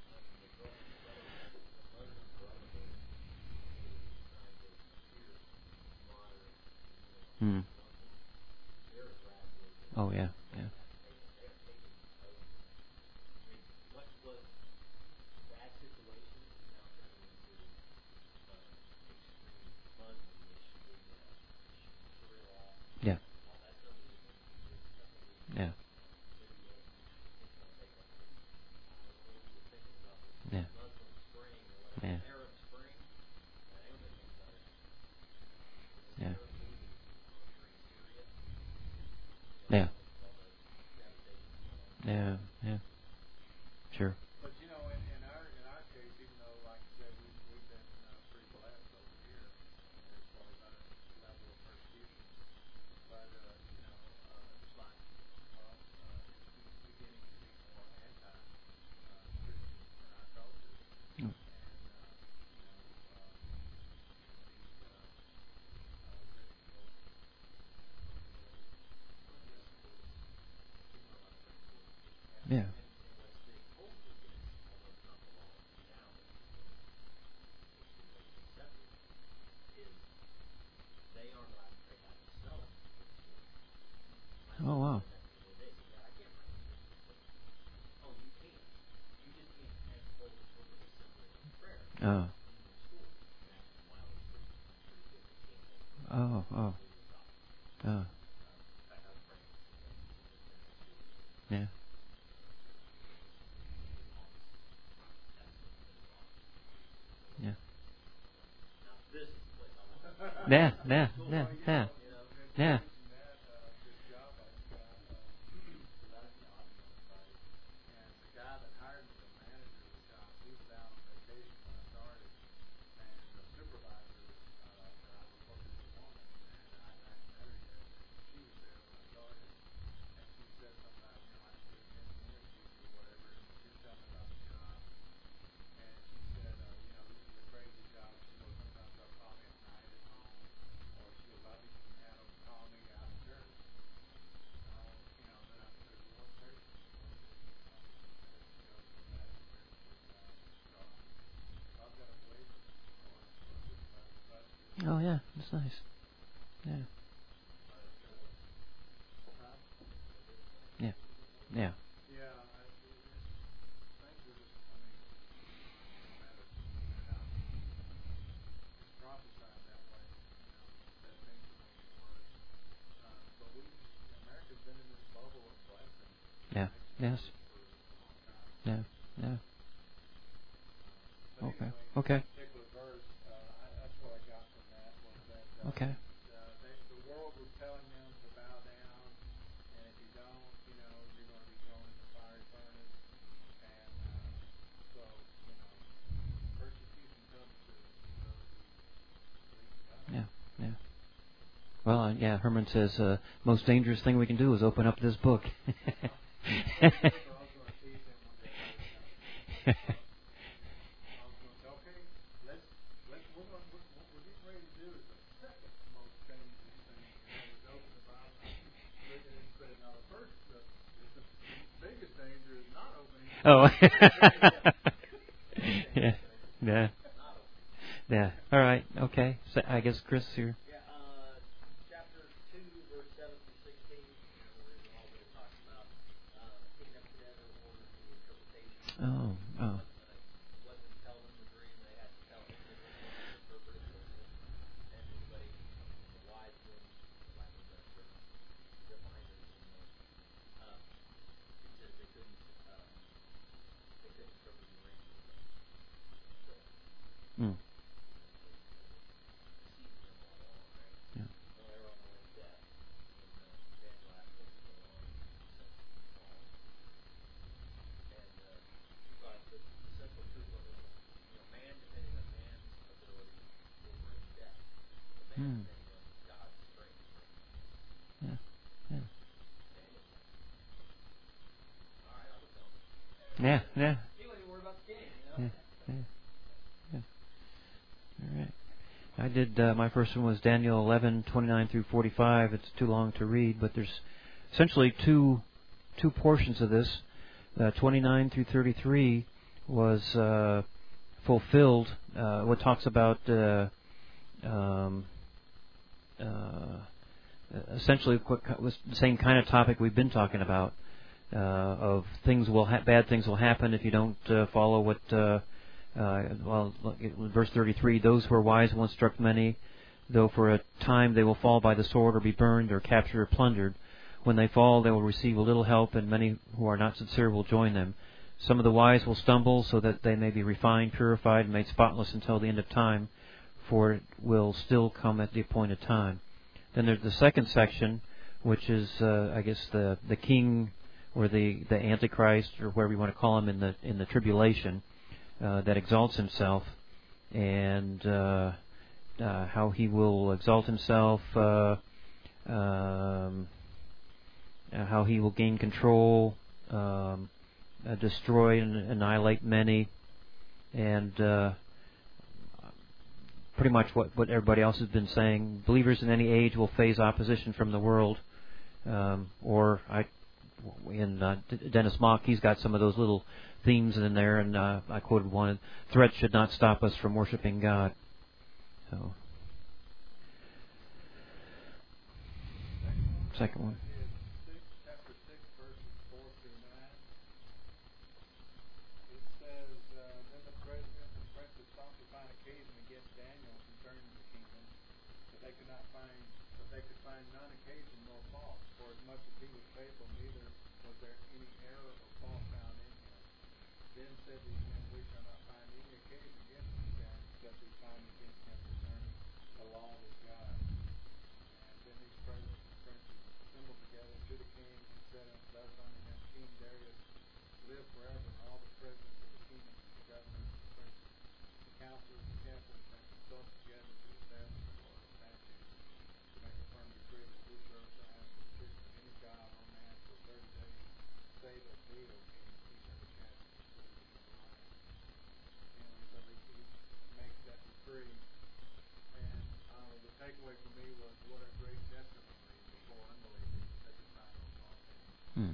Hmm. Oh yeah, yeah. Yeah. Yeah. Yeah. Yeah. Yeah. Yeah. Yeah. Yeah. Sure. But you know, in, in our in our case, even though, like I said, we've we've been uh, pretty blessed over here as far as our level of persecution. But uh, you know, uh, it's like, well, uh, it's beginning to be more anti uh, Christian in our culture, Mm. and uh, you know, uh, the uh, uh, ridicule, Yeah. Oh wow. Oh. Oh. Oh. Oh. Yeah. Yeah. Yeah. Yeah. Yeah. Yeah. Yeah. that uh, this job I got, uh, and the guy that hired me, the manager of the shop, he was out on vacation when I started, and the supervisor uh, that I reported to, was a woman, and I hadn't met her yet, and she was there when I started, and she said something about, you know, I did an interview or whatever, and she was telling me about the job, and she said, uh, you know, this is a crazy job. She goes, sometimes they'll call me at night at home, or she goes, I'll be have them call me out of church. Uh, you know, then I said, well, what church? Uh, and she goes, the Baptist church in uh, Charleston. So I've got a waiver for for a supervisor, so that's good. Oh yeah. That's nice. Yeah. Huh? Yeah. Yeah. Yeah, I, it, it's, things are just, I mean, no matter how it's prophesied that way, you know, that things are going to get worse. Uh, but we, America's been in this bubble of blessing, Yeah. actually, Yes. for a long time. Yeah. Yeah. But Okay. anyway, Okay. that particular verse, uh, I, that's what I got from that was that uh, Okay. uh, they, the world was telling them to bow down, and if you don't, you know, you're going to be thrown in the fiery furnace. And uh, so, you know, persecution comes to, to those who believe in God. Yeah. Yeah. Well, uh, yeah. Herman says uh, most dangerous thing we can do is open up this book. I was going to tease him one day. I was going to say, okay, let's let's we're going what we're getting ready to do is the second most dangerous thing, you know, is open the Bible. Look at it and say, now the first, the, the biggest danger is not opening. Oh. Yeah. Yeah. Yeah. All right. Okay. So I guess Chris here. Yeah, uh, chapter two, verse seven through sixteen, where it all it talks about uh, picking up together orders for the interpretation. Oh. Oh. Uh, it wasn't tell them the dream; they had to tell individuals to interpret it. And anybody, the wise men, the lack of better term, diviners, and the, uh, it says they couldn't, uh, they couldn't interpret the dream. So, Mm. Yeah. Hmm. Yeah. Yeah. Yeah. Yeah. Yeah. Yeah. Yeah. All right. I did. Uh, my first one was Daniel eleven twenty-nine through forty-five. It's too long to read, but there's essentially two two portions of this. uh, twenty-nine through thirty-three was uh, fulfilled. Uh, what talks about uh, um, uh, essentially what was the same kind of topic we've been talking about. Uh, of things will ha- bad things will happen if you don't uh, follow what. Uh, uh, well, verse thirty-three: those who are wise will instruct many, though for a time they will fall by the sword or be burned or captured or plundered. When they fall, they will receive a little help, and many who are not sincere will join them. Some of the wise will stumble, so that they may be refined, purified, and made spotless until the end of time, for it will still come at the appointed time. Then there's the second section, which is, uh, I guess, the the king. Or the, the Antichrist, or whatever you want to call him, in the in the tribulation, uh, that exalts himself, and uh, uh, how he will exalt himself, uh, um, uh, how he will gain control, um, uh, destroy and annihilate many, and uh, pretty much what, what everybody else has been saying. Believers in any age will face opposition from the world, um, or I. In uh, Dennis Mock, he's got some of those little themes in there, and uh, I quoted one: "Threats should not stop us from worshiping God." So, second one. Chapter six, verses four through nine. It says, uh, "Then the president and princes sought to find occasion against Daniel concerning the kingdom, but they could not find, but they could find none occasion nor fault, for as much as he was faithful, neither was there any error or fault found in him. Then said these men, we shall not find any occasion against this man, except we find against him concerning the law of God. And then these presidents and princes assembled together to the king and said thus unto him, King Darius, live forever, and all the presidents of the kingdom, the governors, the princes, the counselors, the captains, and consult together to establish the law of statutes, to make a firm decree that whosoever shall ask the petition of any god or man for thirty days, save of thee, O king, he shall be cast into prison and alive. And so he, he makes that decree. And uh, the takeaway for me was what a great testimony before unbelievers that they could find no fault in. Hmm.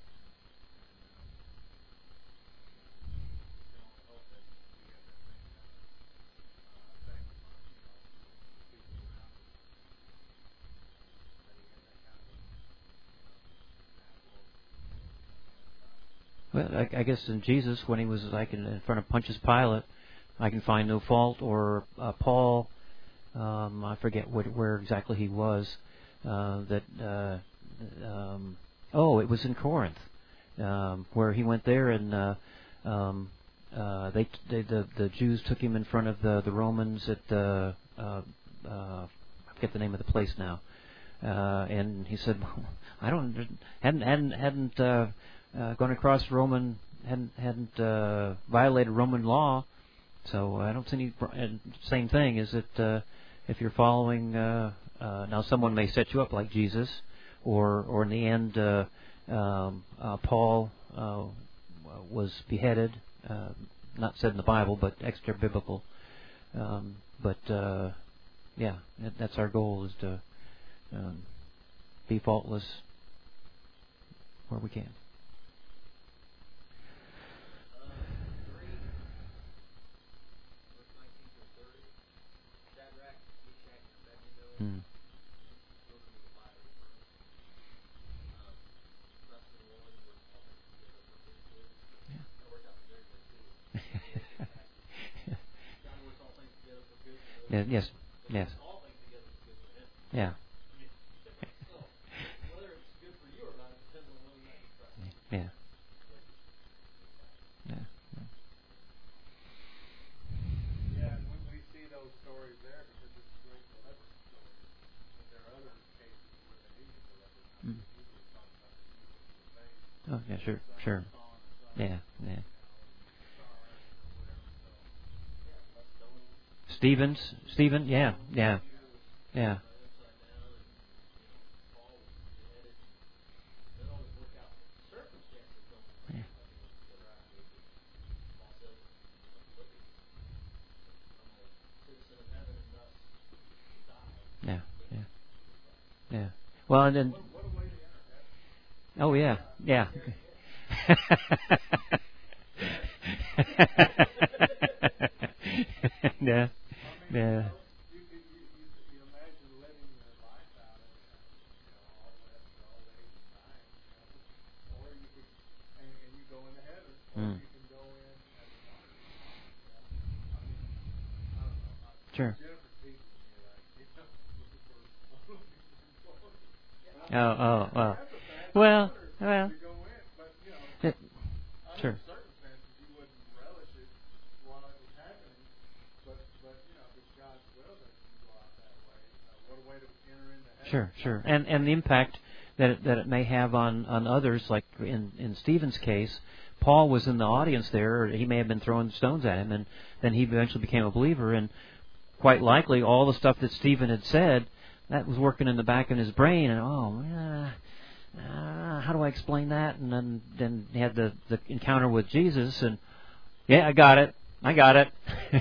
Well, I, I guess in Jesus, when he was like in, in front of Pontius Pilate, I can find no fault. Or uh, Paul, um, I forget what, where exactly he was. Uh, that uh, um, oh, it was in Corinth, um, where he went there, and uh, um, uh, they, they the the Jews took him in front of the the Romans at the uh, uh, I forget the name of the place now, uh, and he said, I don't hadn't hadn't hadn't. Uh, Uh, gone across Roman, hadn't hadn't uh, violated Roman law, so I don't see any. And same thing is that uh, if you're following, uh, uh, now someone may set you up like Jesus, or or in the end, uh, um, uh, Paul uh, was beheaded. Uh, not said in the Bible, but extra biblical. Um, but uh, yeah, that, that's our goal, is to um, be faultless where we can. Hmm. Yeah. Yes. Yes. Yeah. Yeah. Yeah. Yeah, and when we see those stories there, because it's great deliverance stories, but there are other cases where they need to deliver. Mm. Usually talk about the evil of the faith. Oh yeah, sure, sure. Yeah, yeah. Stevens, Stephen, yeah, yeah, yeah. Yeah, yeah, yeah. Well, and then, oh yeah, yeah. yeah. I mean, Yeah. you, know, you, could, you, you, you imagine living your life out of, uh, you know, all the way up to old age and dying, you know, or you could, and, and you go into heaven, or Mm. you can go in as a martyr. You know? I mean, I don't know. I, Sure. Jennifer's teaching me, like, you know, looking for, looking for glory. Oh, oh, oh. That's a bad Well, honor well. to go in, but, you know, It, under sure. circumstances, you wouldn't relish it while it was happening. But, but you know, if it's God's will that you go out that way, uh, what a way to enter into heaven. Sure, sure. And and the impact that it, that it may have on, on others, like in, in Stephen's case, Paul was in the audience there. Or he may have been throwing stones at him, and then he eventually became a believer. And quite likely, all the stuff that Stephen had said, that was working in the back of his brain. And oh, uh, uh, how do I explain that? And then then he had the, the encounter with Jesus, and yeah, I got it. I got it.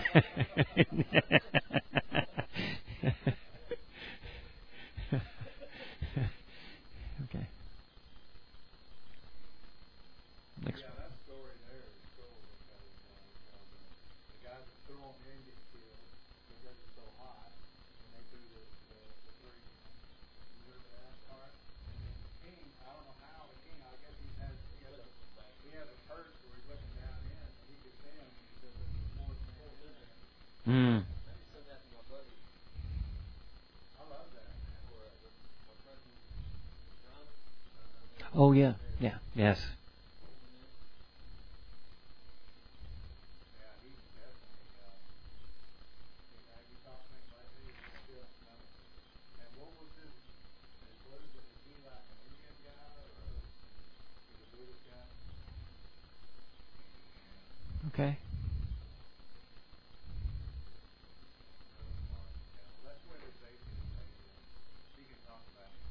Okay. Next. Yeah, that story there is cool because, uh, you know, the, the guys that threw them in get killed because it's so hot, and they threw the, the, the three in. You remember that part? And then the king, I don't know how the king, I guess he has, he has a, he has a perch where he's looking down in, and he could see him because of the fourth man in there. Mm. I love that, man. Oh yeah, yeah, yes. Yeah, he's definitely, uh, have you talked to him lately? Is he still, no? And what was his, what is it, is he like an Indian guy, or is he a Buddhist guy? Okay. Really smart. Yeah, well, that's what his atheist lady is. She can talk about it.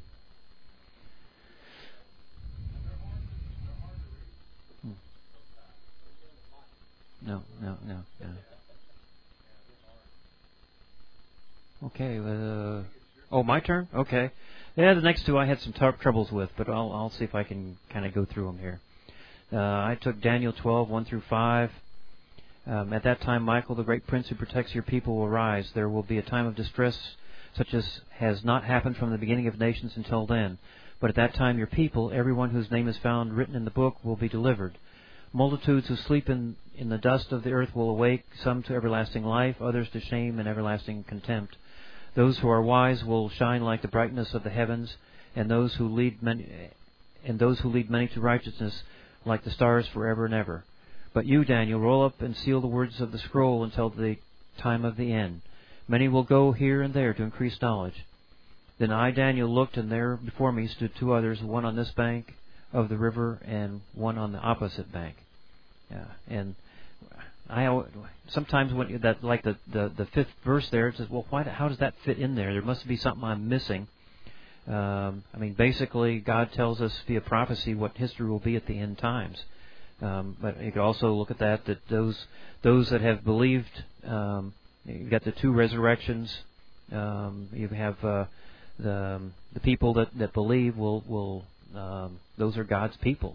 And they're hard to, they're hard to read Hmm. sometimes. No, no, no, no. Yeah, they're hard. Okay. Uh, oh, my turn. Okay. Yeah, the next two I had some tar- troubles with, but I'll I'll see if I can kind of go through them here. Uh, I took Daniel twelve, one through five. Um, at that time, Michael, the great prince who protects your people, will rise. There will be a time of distress such as has not happened from the beginning of nations until then. But at that time, your people, everyone whose name is found written in the book, will be delivered. Multitudes who sleep in, in the dust of the earth will awake, some to everlasting life, others to shame and everlasting contempt. Those who are wise will shine like the brightness of the heavens, and those who lead many, and those who lead many to righteousness like the stars forever and ever. But you, Daniel, roll up and seal the words of the scroll until the time of the end. Many will go here and there to increase knowledge. Then I, Daniel, looked, and there before me stood two others, one on this bank of the river and one on the opposite bank. Yeah, and I sometimes when that like the, the, the fifth verse there, it says, well, why? How does that fit in there? There must be something I'm missing. Um, I mean, basically, God tells us via prophecy what history will be at the end times. Um, but you could also look at that, that those those that have believed, um, you've got the two resurrections. Um, you have uh, the um, the people that, that believe will will um, those are God's people.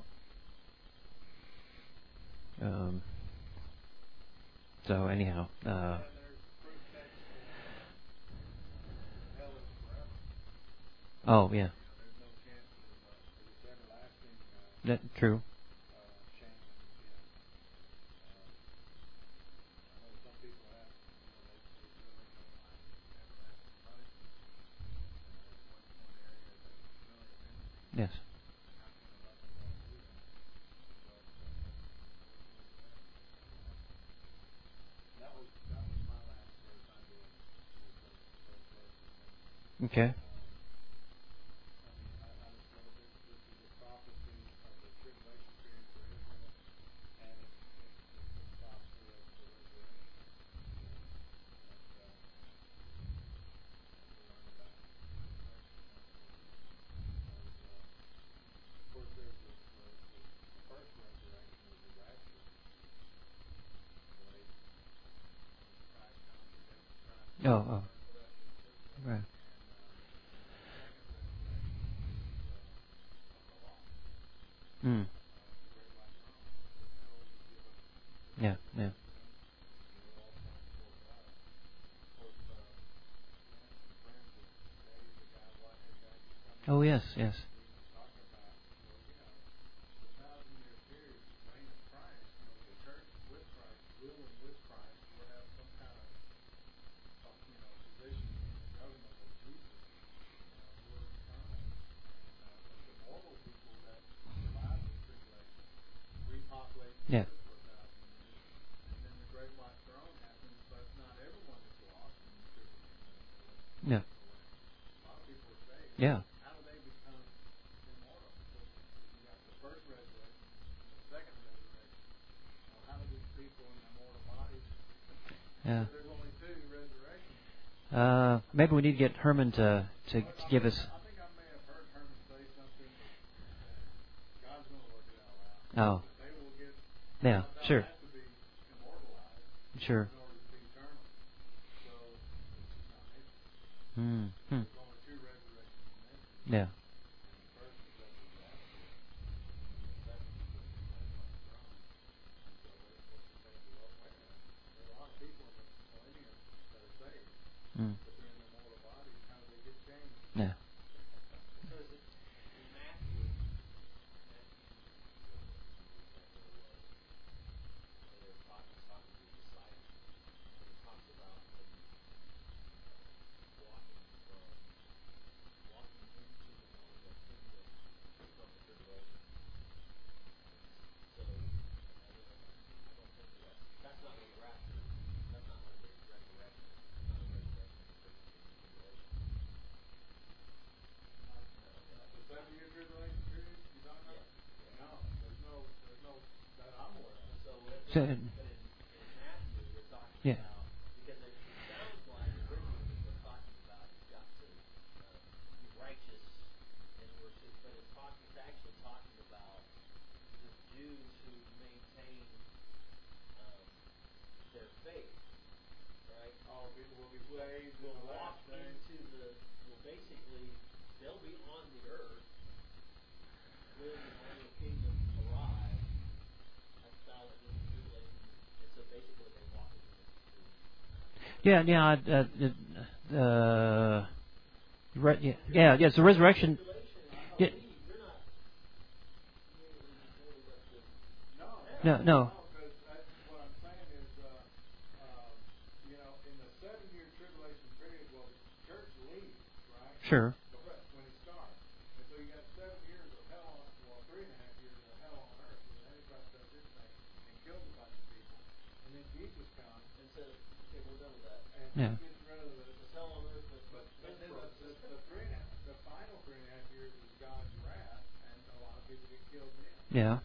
Um, so anyhow, uh, oh yeah, that true. Yes. Okay. Oh, oh. Right. Mm. Yeah, yeah. Oh yes, yes. Yeah. Yeah. Yeah. Yeah. Uh, maybe we need to get Herman to to, to give us. Oh. Yeah. Sure. Sure. Hmm. Hmm. Yeah. Mm. Yeah. So, yeah. Yeah, yeah, uh, uh, re- yeah, yeah, yeah, it's the resurrection. Yeah, no, no, sure. Yeah, yeah,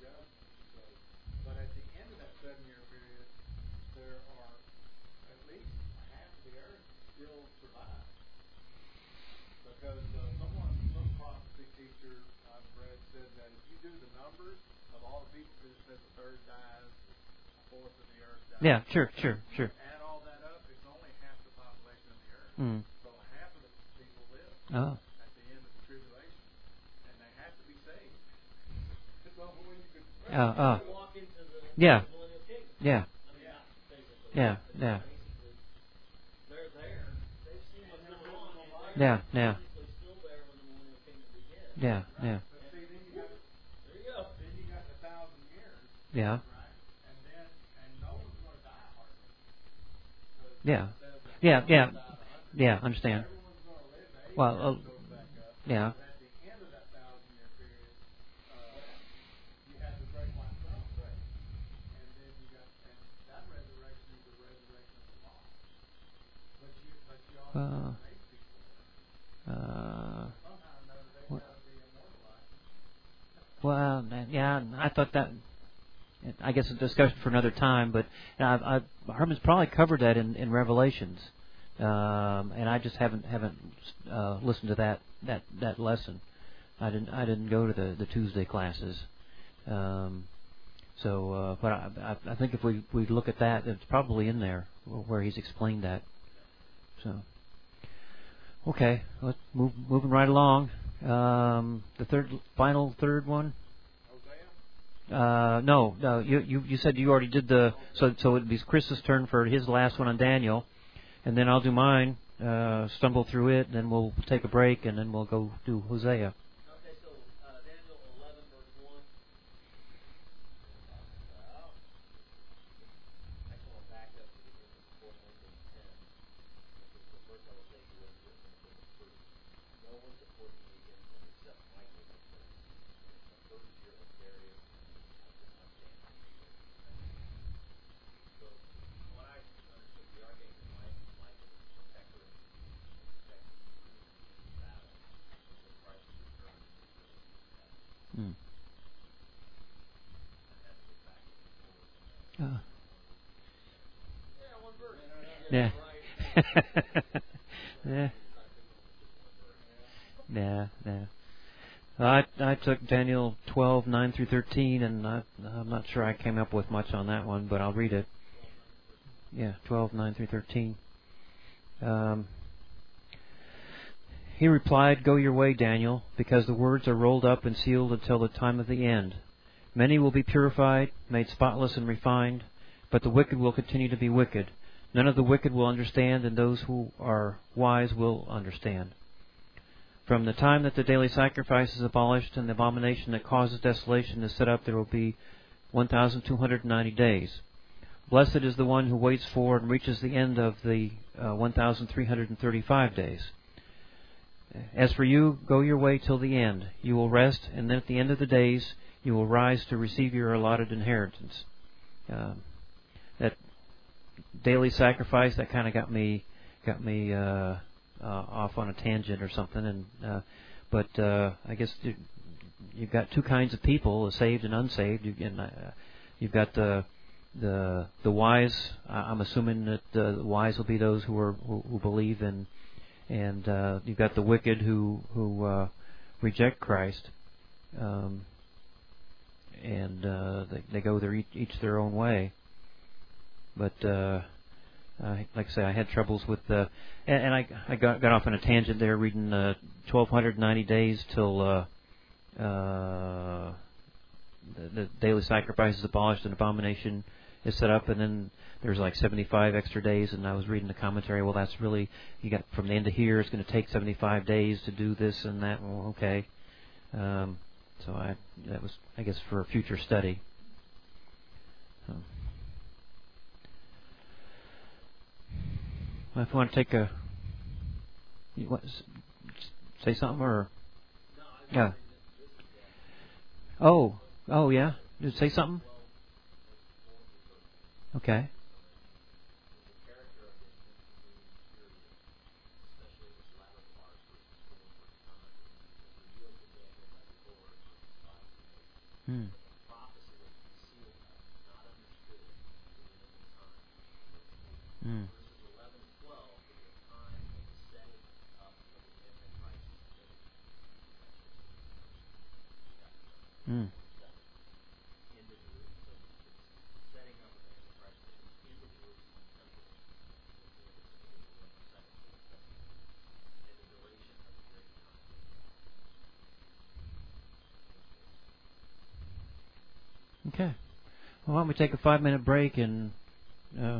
yeah, sure, sure, sure. Mm. Oh, uh, uh, yeah, yeah, yeah, yeah, yeah, yeah, yeah, yeah, yeah, yeah, yeah, yeah, yeah. Understand? Well, uh, yeah, uh, uh, well, yeah. I thought that. I guess a discussion for another time, but I, I, Herman's probably covered that in, in Revelations, um, and I just haven't haven't uh, listened to that, that, that lesson. I didn't I didn't go to the, the Tuesday classes, um, so uh, but I, I I think if we, we look at that, it's probably in there where he's explained that. So okay, let's move moving right along. Um, the third final third one. Uh, no, no. You, you you said you already did the so so it'd be Chris's turn for his last one on Daniel, and then I'll do mine. Uh, stumble through it, and then we'll take a break, and then we'll go do Hosea. Okay, so uh, Daniel eleven verse one. Well, actually, I'll back up to the end of four verse ten. This is the first I will say to you is written in the book of truth. No one supported me against them except Michael the prince. In the first year of Darius, I did not stand for you. So, what I understood, the archangel Michael, Michael was the protector and protector in battle. So Christ returned to Israel. Hmm. I had to get back and forth. Uh, Yeah, one verse. yeah. Right. yeah. Nah, nah. I I took Daniel twelve nine through thirteen, and I, I'm not sure I came up with much on that one, but I'll read it. Yeah, twelve nine through thirteen. Um, he replied, "Go your way, Daniel, because the words are rolled up and sealed until the time of the end. Many will be purified, made spotless and refined, but the wicked will continue to be wicked. None of the wicked will understand, and those who are wise will understand. From the time that the daily sacrifice is abolished and the abomination that causes desolation is set up, there will be one thousand two hundred ninety days. Blessed is the one who waits for and reaches the end of the uh, one thousand three hundred thirty-five days. As for you, go your way till the end. You will rest, and then at the end of the days, you will rise to receive your allotted inheritance." Uh, that daily sacrifice, that kind of got me got me uh, uh, off on a tangent or something. And uh, but uh, I guess you, you've got two kinds of people: saved and unsaved. You, and, uh, you've got the the the wise. I'm assuming that the wise will be those who are who, who believe in. And uh, you've got the wicked who who uh, reject Christ, um, and uh, they, they go their each, each their own way. But uh, I, like I say, I had troubles with the, and, and I I got got off on a tangent there, reading uh, twelve ninety days till uh, uh, the, the daily sacrifice is abolished and abomination is set up, and then there's like seventy-five extra days, and I was reading the commentary. Well, that's really, you got from the end to here, it's going to take seventy-five days to do this and that. Well, okay. Um, so I that was, I guess, for a future study. So, well, if you want to take a, you want, say something or? Yeah. Oh, oh yeah. Did it say something? Okay. Hmm. Hmm. Hmm. Okay. Well, why don't we take a five-minute break and uh,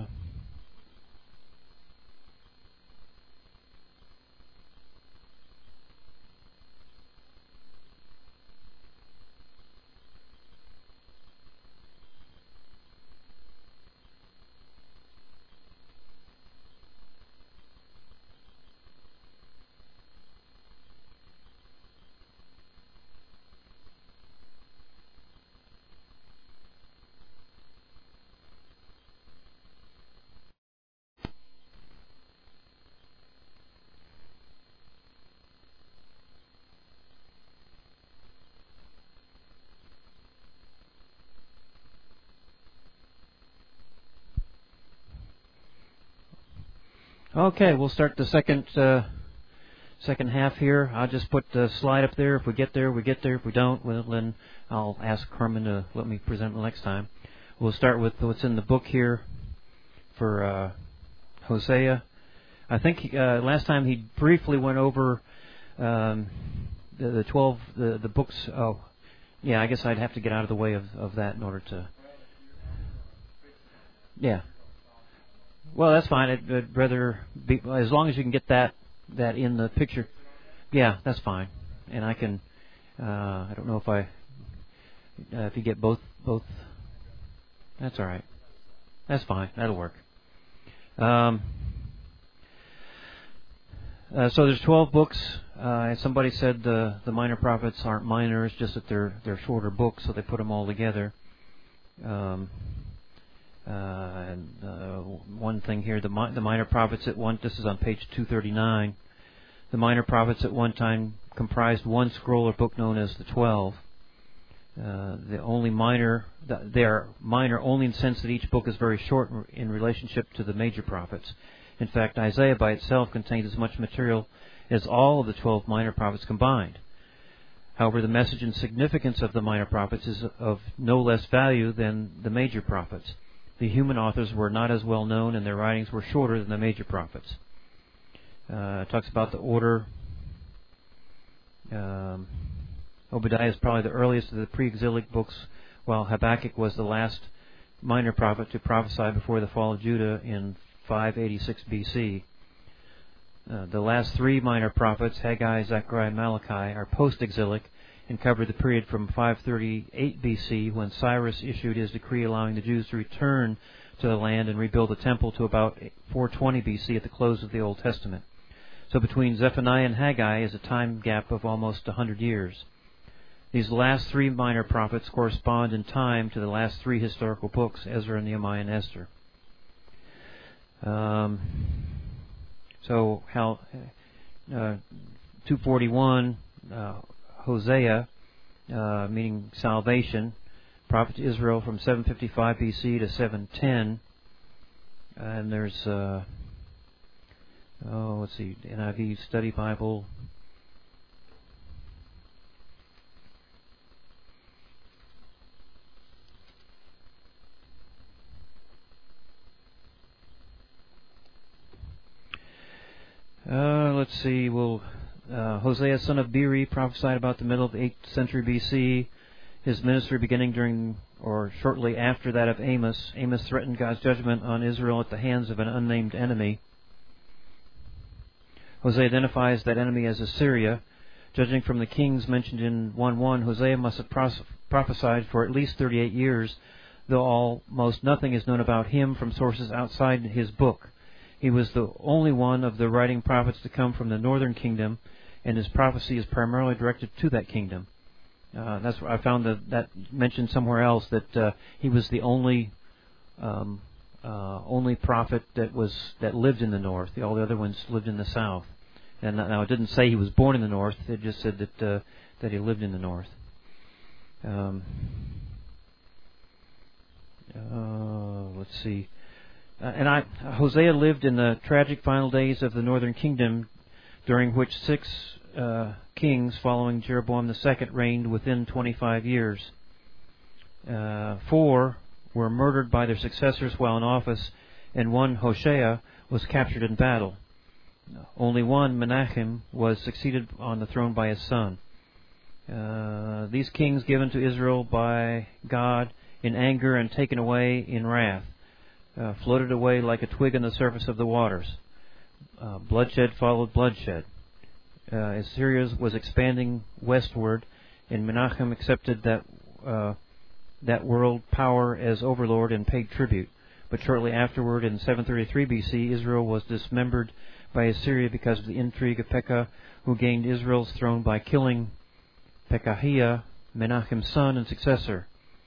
okay, we'll start the second uh, second half here. I'll just put the slide up there. If we get there, we get there. If we don't, well, then I'll ask Herman to let me present the next time. We'll start with what's in the book here for uh, Hosea. I think uh, last time he briefly went over um, the, the twelve the, the books. Oh, yeah, I guess I'd have to get out of the way of, of that in order to. Yeah. Well, that's fine. I'd, I'd rather be, as long as you can get that that in the picture. Yeah, that's fine. And I can. Uh, I don't know if I. Uh, if you get both both. That's all right. That's fine. That'll work. Um, uh, so there's twelve books. Uh, and somebody said the the minor prophets aren't minor. It's just that they're they're shorter books, so they put them all together. Um, uh, and uh, one thing here, the mi- the minor prophets at one. This is on page two thirty-nine. The minor prophets at one time comprised one scroll or book known as the Twelve. Uh, the only minor, they are minor only in the sense that each book is very short in relationship to the major prophets. In fact, Isaiah by itself contains as much material as all of the twelve minor prophets combined. However, the message and significance of the minor prophets is of no less value than the major prophets. The human authors were not as well known, and their writings were shorter than the major prophets. Uh, it talks about the order. Um, Obadiah is probably the earliest of the pre-exilic books, while Habakkuk was the last minor prophet to prophesy before the fall of Judah in five eighty-six B C. Uh, the last three minor prophets, Haggai, Zechariah, and Malachi, are post-exilic and cover the period from five thirty-eight B C, when Cyrus issued his decree allowing the Jews to return to the land and rebuild the temple, to about four twenty B C at the close of the Old Testament. So between Zephaniah and Haggai is a time gap of almost one hundred years. These last three minor prophets correspond in time to the last three historical books, Ezra, Nehemiah, and Esther. Um, so, how, uh, two forty-one, uh, Hosea, uh, meaning salvation, prophet to Israel from seven fifty-five B C to seven ten. And there's, uh, oh, let's see, N I V Study Bible. Uh, let's see. Well, uh, Hosea, son of Beeri, prophesied about the middle of the eighth century B C. His ministry beginning during or shortly after that of Amos. Amos threatened God's judgment on Israel at the hands of an unnamed enemy. Hosea identifies that enemy as Assyria. Judging from the kings mentioned in one one, Hosea must have pros- prophesied for at least thirty-eight years, though almost nothing is known about him from sources outside his book. He was the only one of the writing prophets to come from the northern kingdom, and his prophecy is primarily directed to that kingdom. Uh, that's where I found that, that mentioned somewhere else that uh, he was the only um, uh, only prophet that was that lived in the north. All the other ones lived in the south. And now it didn't say he was born in the north. It just said that uh, that he lived in the north. Um, uh, let's see. Uh, and I, Hosea lived in the tragic final days of the northern kingdom, during which six uh, kings following Jeroboam the Second reigned within twenty-five years. Uh, four were murdered by their successors while in office, and one, Hoshea, was captured in battle. Only one, Menachem, was succeeded on the throne by his son. Uh, these kings given to Israel by God in anger and taken away in wrath. Uh, floated away like a twig on the surface of the waters. Uh, bloodshed followed bloodshed. Uh, Assyria was expanding westward, and Menachem accepted that uh, that world power as overlord and paid tribute. But shortly afterward, in seven thirty-three B C, Israel was dismembered by Assyria because of the intrigue of Pekah, who gained Israel's throne by killing Pekahiah, Menachem's son and successor.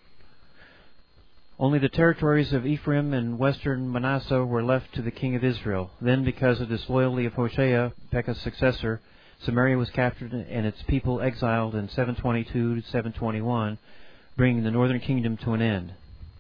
Only the territories of Ephraim and western Manasseh were left to the king of Israel. Then, because of the disloyalty of Hoshea, Pekah's successor, Samaria was captured and its people exiled in seven twenty-two to seven twenty-one, bringing the northern kingdom to an end.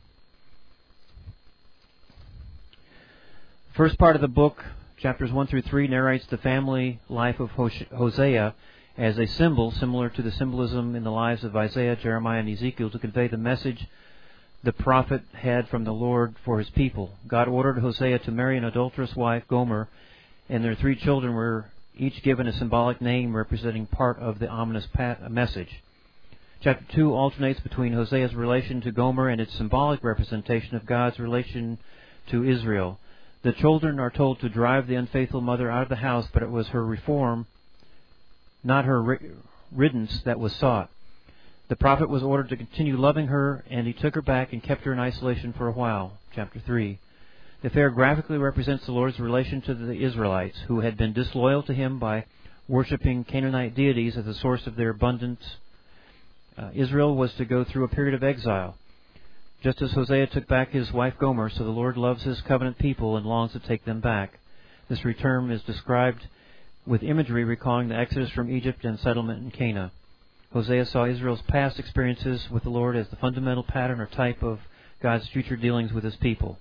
The first part of the book, chapters one through three, narrates the family life of Hosea as a symbol similar to the symbolism in the lives of Isaiah, Jeremiah, and Ezekiel to convey the message the prophet had from the Lord for his people. God ordered Hosea to marry an adulterous wife, Gomer, and their three children were each given a symbolic name representing part of the ominous message. Chapter two alternates between Hosea's relation to Gomer and its symbolic representation of God's relation to Israel. The children are told to drive the unfaithful mother out of the house, but it was her reform, not her riddance, that was sought. The prophet was ordered to continue loving her, and he took her back and kept her in isolation for a while. Chapter three. The affair graphically represents the Lord's relation to the Israelites, who had been disloyal to him by worshipping Canaanite deities as the source of their abundance. Uh, Israel was to go through a period of exile. Just as Hosea took back his wife Gomer, so the Lord loves his covenant people and longs to take them back. This return is described with imagery recalling the exodus from Egypt and settlement in Canaan. Hosea saw Israel's past experiences with the Lord as the fundamental pattern or type of God's future dealings with his people.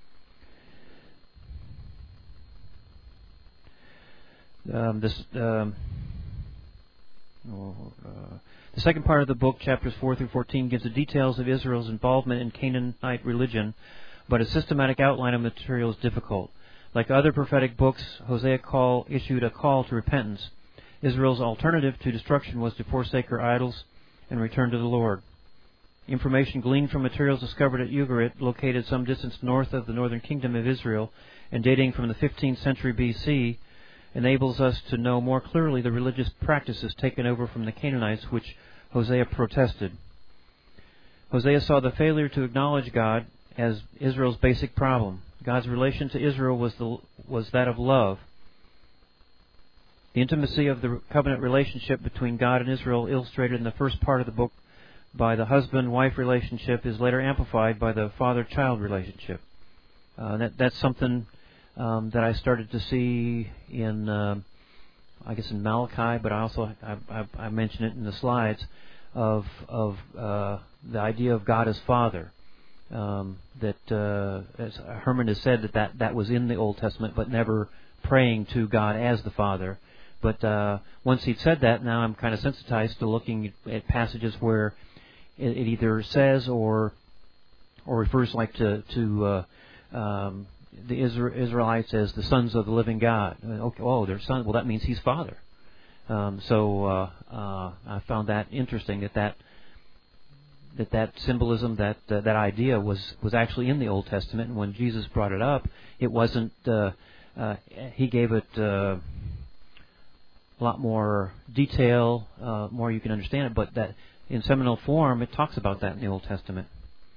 Um, this, um, oh, uh, the second part of the book, chapters four through fourteen, gives the details of Israel's involvement in Canaanite religion, but a systematic outline of material is difficult. Like other prophetic books, Hosea call, issued a call to repentance. Israel's alternative to destruction was to forsake her idols and return to the Lord. Information gleaned from materials discovered at Ugarit, located some distance north of the northern kingdom of Israel and dating from the fifteenth century B C, enables us to know more clearly the religious practices taken over from the Canaanites which Hosea protested. Hosea saw the failure to acknowledge God as Israel's basic problem. God's relation to Israel was the, was that of love. The intimacy of the covenant relationship between God and Israel, illustrated in the first part of the book by the husband-wife relationship, is later amplified by the father-child relationship. Uh, that, that's something um, that I started to see in, uh, I guess, in Malachi, but I also I, I, I mentioned it in the slides of of uh, the idea of God as Father. Um, that uh, as Herman has said that, that that was in the Old Testament, but never praying to God as the Father. But uh, once he'd said that, now I'm kind of sensitized to looking at passages where it, it either says or or refers like to to uh, um, the Israelites as the sons of the living God. Okay, oh, they're sons. Well, that means he's Father. Um, so uh, uh, I found that interesting that that that, that symbolism, that uh, that idea was was actually in the Old Testament. And when Jesus brought it up, it wasn't. Uh, uh, he gave it. Uh, A lot more detail, uh, more you can understand it, but that in seminal form, it talks about that in the Old Testament.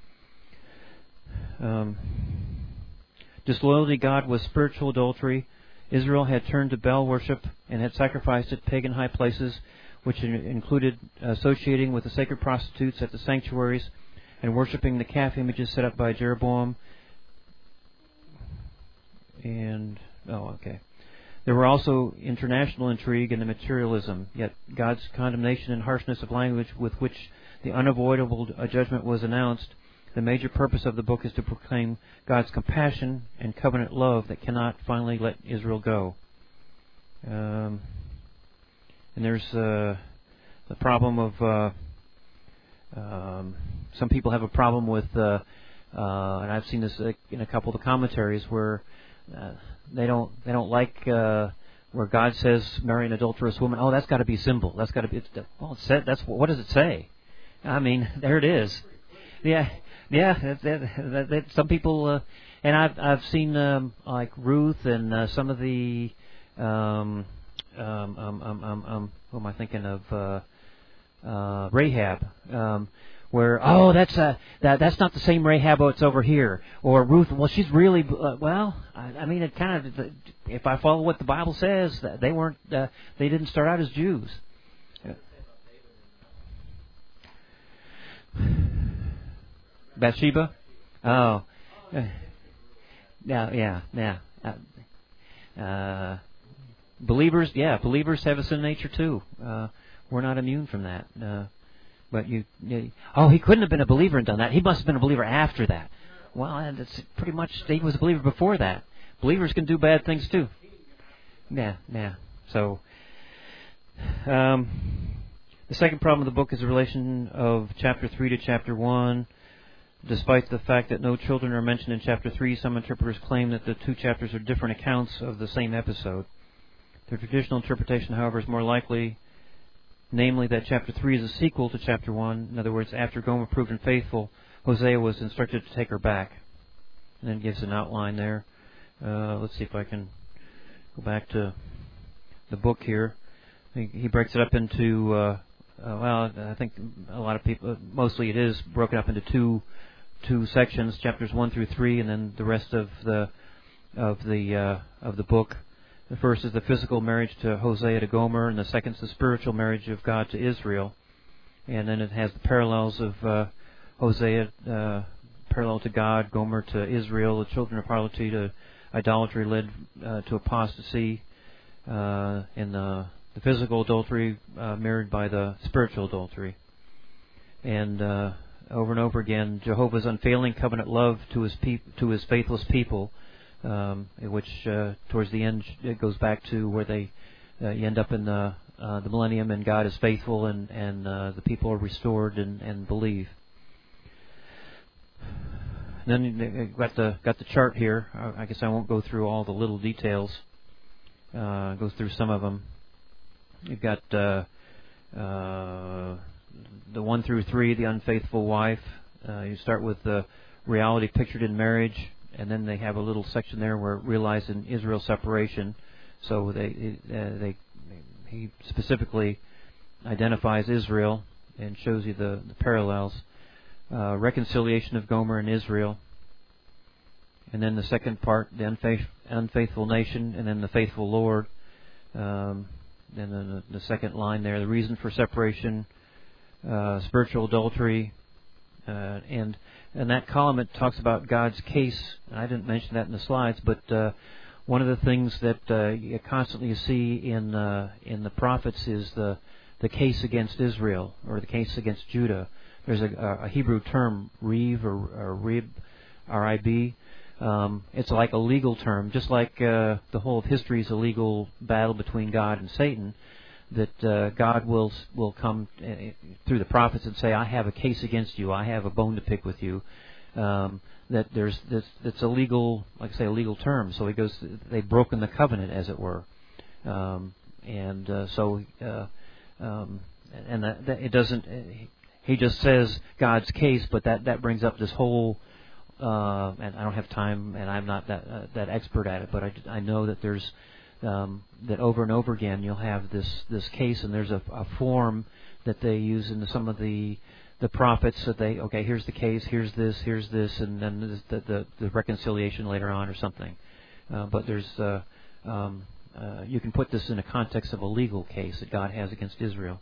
Um, disloyalty to God was spiritual adultery. Israel had turned to Baal worship and had sacrificed at pagan high places, which in- included associating with the sacred prostitutes at the sanctuaries and worshiping the calf images set up by Jeroboam. And, oh, okay. There were also international intrigue and the materialism, yet God's condemnation and harshness of language with which the unavoidable judgment was announced. The major purpose of the book is to proclaim God's compassion and covenant love that cannot finally let Israel go. Um, and there's uh, the problem of uh, um, some people have a problem with, uh, uh, and I've seen this in a couple of the commentaries where. Uh, They don't. They don't like uh, where God says, "Marry an adulterous woman." Oh, that's got to be a symbol. That's got to be. It's, well, it said, that's what does it say? I mean, there it is. Yeah, yeah. That, that, that, that, some people, uh, and I've I've seen um, like Ruth and uh, some of the. Um, um, um, um, um, um, who am I thinking of? Uh, uh, Rahab. Um, Where oh that's uh, that that's not the same Rahab, oh, it's over here. Or Ruth, well she's really uh, well I, I mean it kind of, if I follow what the Bible says, they weren't uh, they didn't start out as Jews. Yeah. Bathsheba, oh yeah yeah yeah uh, uh, believers yeah believers have a sin nature too. Uh, we're not immune from that. Uh, But you, you, oh, he couldn't have been a believer and done that. He must have been a believer after that. Well, that's pretty much, he was a believer before that. Believers can do bad things too. Yeah, yeah. So, um, the second problem of the book is the relation of chapter three to chapter one. Despite the fact that no children are mentioned in chapter three, some interpreters claim that the two chapters are different accounts of the same episode. The traditional interpretation, however, is more likely namely that chapter three is a sequel to chapter one. In other words, after Gomer proved unfaithful, Hosea was instructed to take her back. And then it gives an outline there. Uh, let's see if I can go back to the book here. He, he breaks it up into, uh, uh, well, I think a lot of people, mostly it is broken up into two two sections, chapters one through three, and then the rest of the of the uh, of the book. The first is the physical marriage to Hosea to Gomer, and the second is the spiritual marriage of God to Israel. And then it has the parallels of uh, Hosea uh, parallel to God, Gomer to Israel, the children of harlotry to idolatry led uh, to apostasy, uh, and the, the physical adultery uh, married by the spiritual adultery. And uh, over and over again, Jehovah's unfailing covenant love to his peop- to his faithless people, um, which uh, towards the end it goes back to where they uh, you end up in the uh, the millennium, and God is faithful, and and uh, the people are restored and, and believe. And then got the got the chart here. I guess I won't go through all the little details. Uh, go through some of them. You've got uh, uh, the one through three, the unfaithful wife. Uh, you start with the reality pictured in marriage, and then they have a little section there where realizing Israel's separation. So they uh, they he specifically identifies Israel and shows you the, the parallels. Uh, reconciliation of Gomer and Israel. And then the second part, the unfaith, unfaithful nation, and then the faithful Lord. Um, and then the, the second line there, the reason for separation, uh, spiritual adultery, uh, and and that column it talks about God's case. I didn't mention that in the slides, but uh, one of the things that uh, you constantly see in uh, in the prophets is the the case against Israel, or the case against Judah. There's a, a Hebrew term, Rev or, or Rib, R I B. Um, it's like a legal term, just like uh, the whole of history is a legal battle between God and Satan. That uh, God will will come uh, through the prophets and say, "I have a case against you. I have a bone to pick with you." Um, that there's that's, that's a legal, like I say, a legal term. So he goes, they've broken the covenant, as it were, um, and uh, so uh, um, and that, that it doesn't. He just says God's case, but that, that brings up this whole, uh, and I don't have time, and I'm not that uh, that expert at it, but I, I know that there's um, that over and over again you'll have this, this case, and there's a, a form that they use in some of the the prophets that they okay, here's the case, here's this, here's this, and then the the, the reconciliation later on or something. Uh, but there's uh, um, uh, you can put this in a context of a legal case that God has against Israel.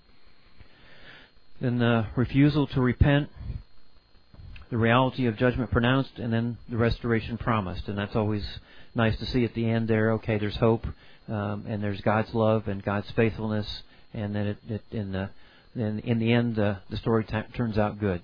Then the refusal to repent, the reality of judgment pronounced, and then the restoration promised. And that's always nice to see at the end there. Okay, there's hope, um, and there's God's love and God's faithfulness, and then it, it in the then in the end uh, the story t- turns out good.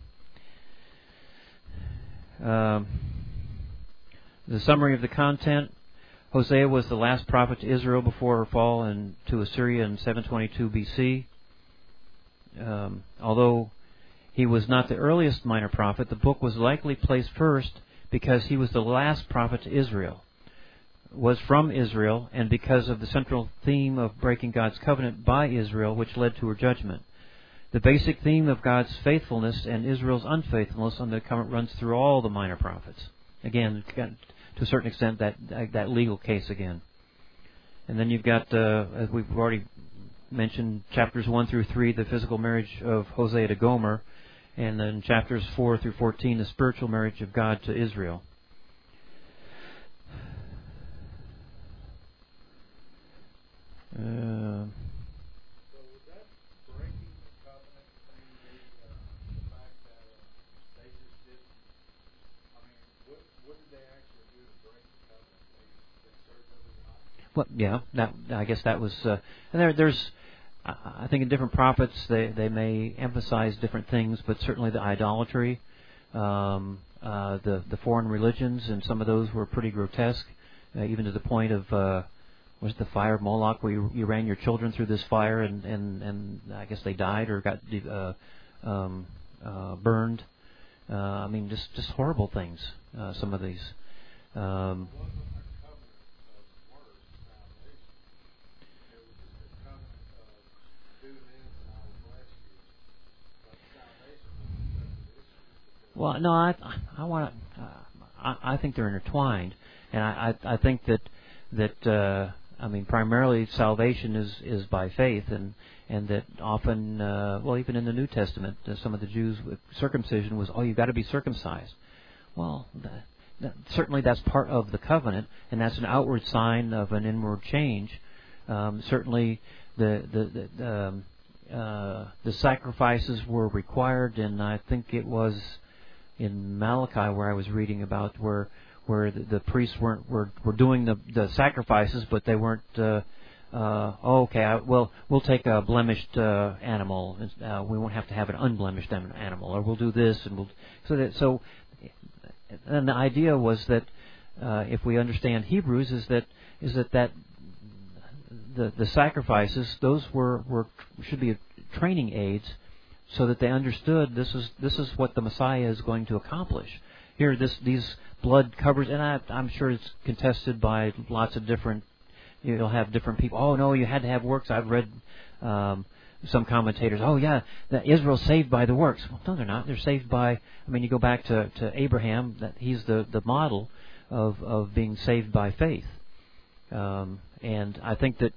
Um, the summary of the content: Hosea was the last prophet to Israel before her fall and to Assyria in seven twenty-two B C. Um, although he was not the earliest minor prophet, the book was likely placed first because he was the last prophet to Israel, was from Israel, and because of the central theme of breaking God's covenant by Israel, which led to her judgment. The basic theme of God's faithfulness and Israel's unfaithfulness on the covenant runs through all the minor prophets. Again, to a certain extent, that that legal case again. And then you've got, uh, as we've already mentioned, chapters one through three, the physical marriage of Hosea to Gomer, and then chapters four through fourteen, the spiritual marriage of God to Israel. Uh, So was that breaking the covenant thing, the, uh, the fact that uh, they just didn't, I mean, what, what did they actually do to break the covenant? They, they served other gods? well, yeah, that I guess that was, uh, and there, there's. I think in different prophets they, they may emphasize different things, but certainly the idolatry, um, uh, the the foreign religions, and some of those were pretty grotesque, uh, even to the point of uh, was it the fire of Moloch, where you, you ran your children through this fire, and, and, and I guess they died or got uh, um, uh, burned. Uh, I mean, just just horrible things. Uh, some of these. Um, Well, no, I I want to. Uh, I, I think they're intertwined, and I I, I think that that uh, I mean primarily salvation is, is by faith, and and that often uh, well even in the New Testament uh, some of the Jews with circumcision was, oh, you've got to be circumcised. Well, that, that, certainly that's part of the covenant, and that's an outward sign of an inward change. Um, certainly the the, the um, uh, the sacrifices were required, and I think it was in Malachi where I was reading about where where the, the priests weren't were, were doing the, the sacrifices, but they weren't. Uh, uh, oh, okay, I, well, we'll take a blemished uh, animal. Uh, we won't have to have an unblemished animal, or we'll do this, and we'll so that so. And the idea was that uh, if we understand Hebrews, is that is that that the the sacrifices those were were should be training aids, so that they understood this is this is what the Messiah is going to accomplish. Here, this these blood covers, and I, I'm sure it's contested by lots of different. You'll have different people. Oh no, you had to have works. I've read um, some commentators. Oh yeah, that Israel's saved by the works. Well, no, they're not. They're saved by. I mean, you go back to, to Abraham. That he's the, the model of of being saved by faith. Um, and I think that.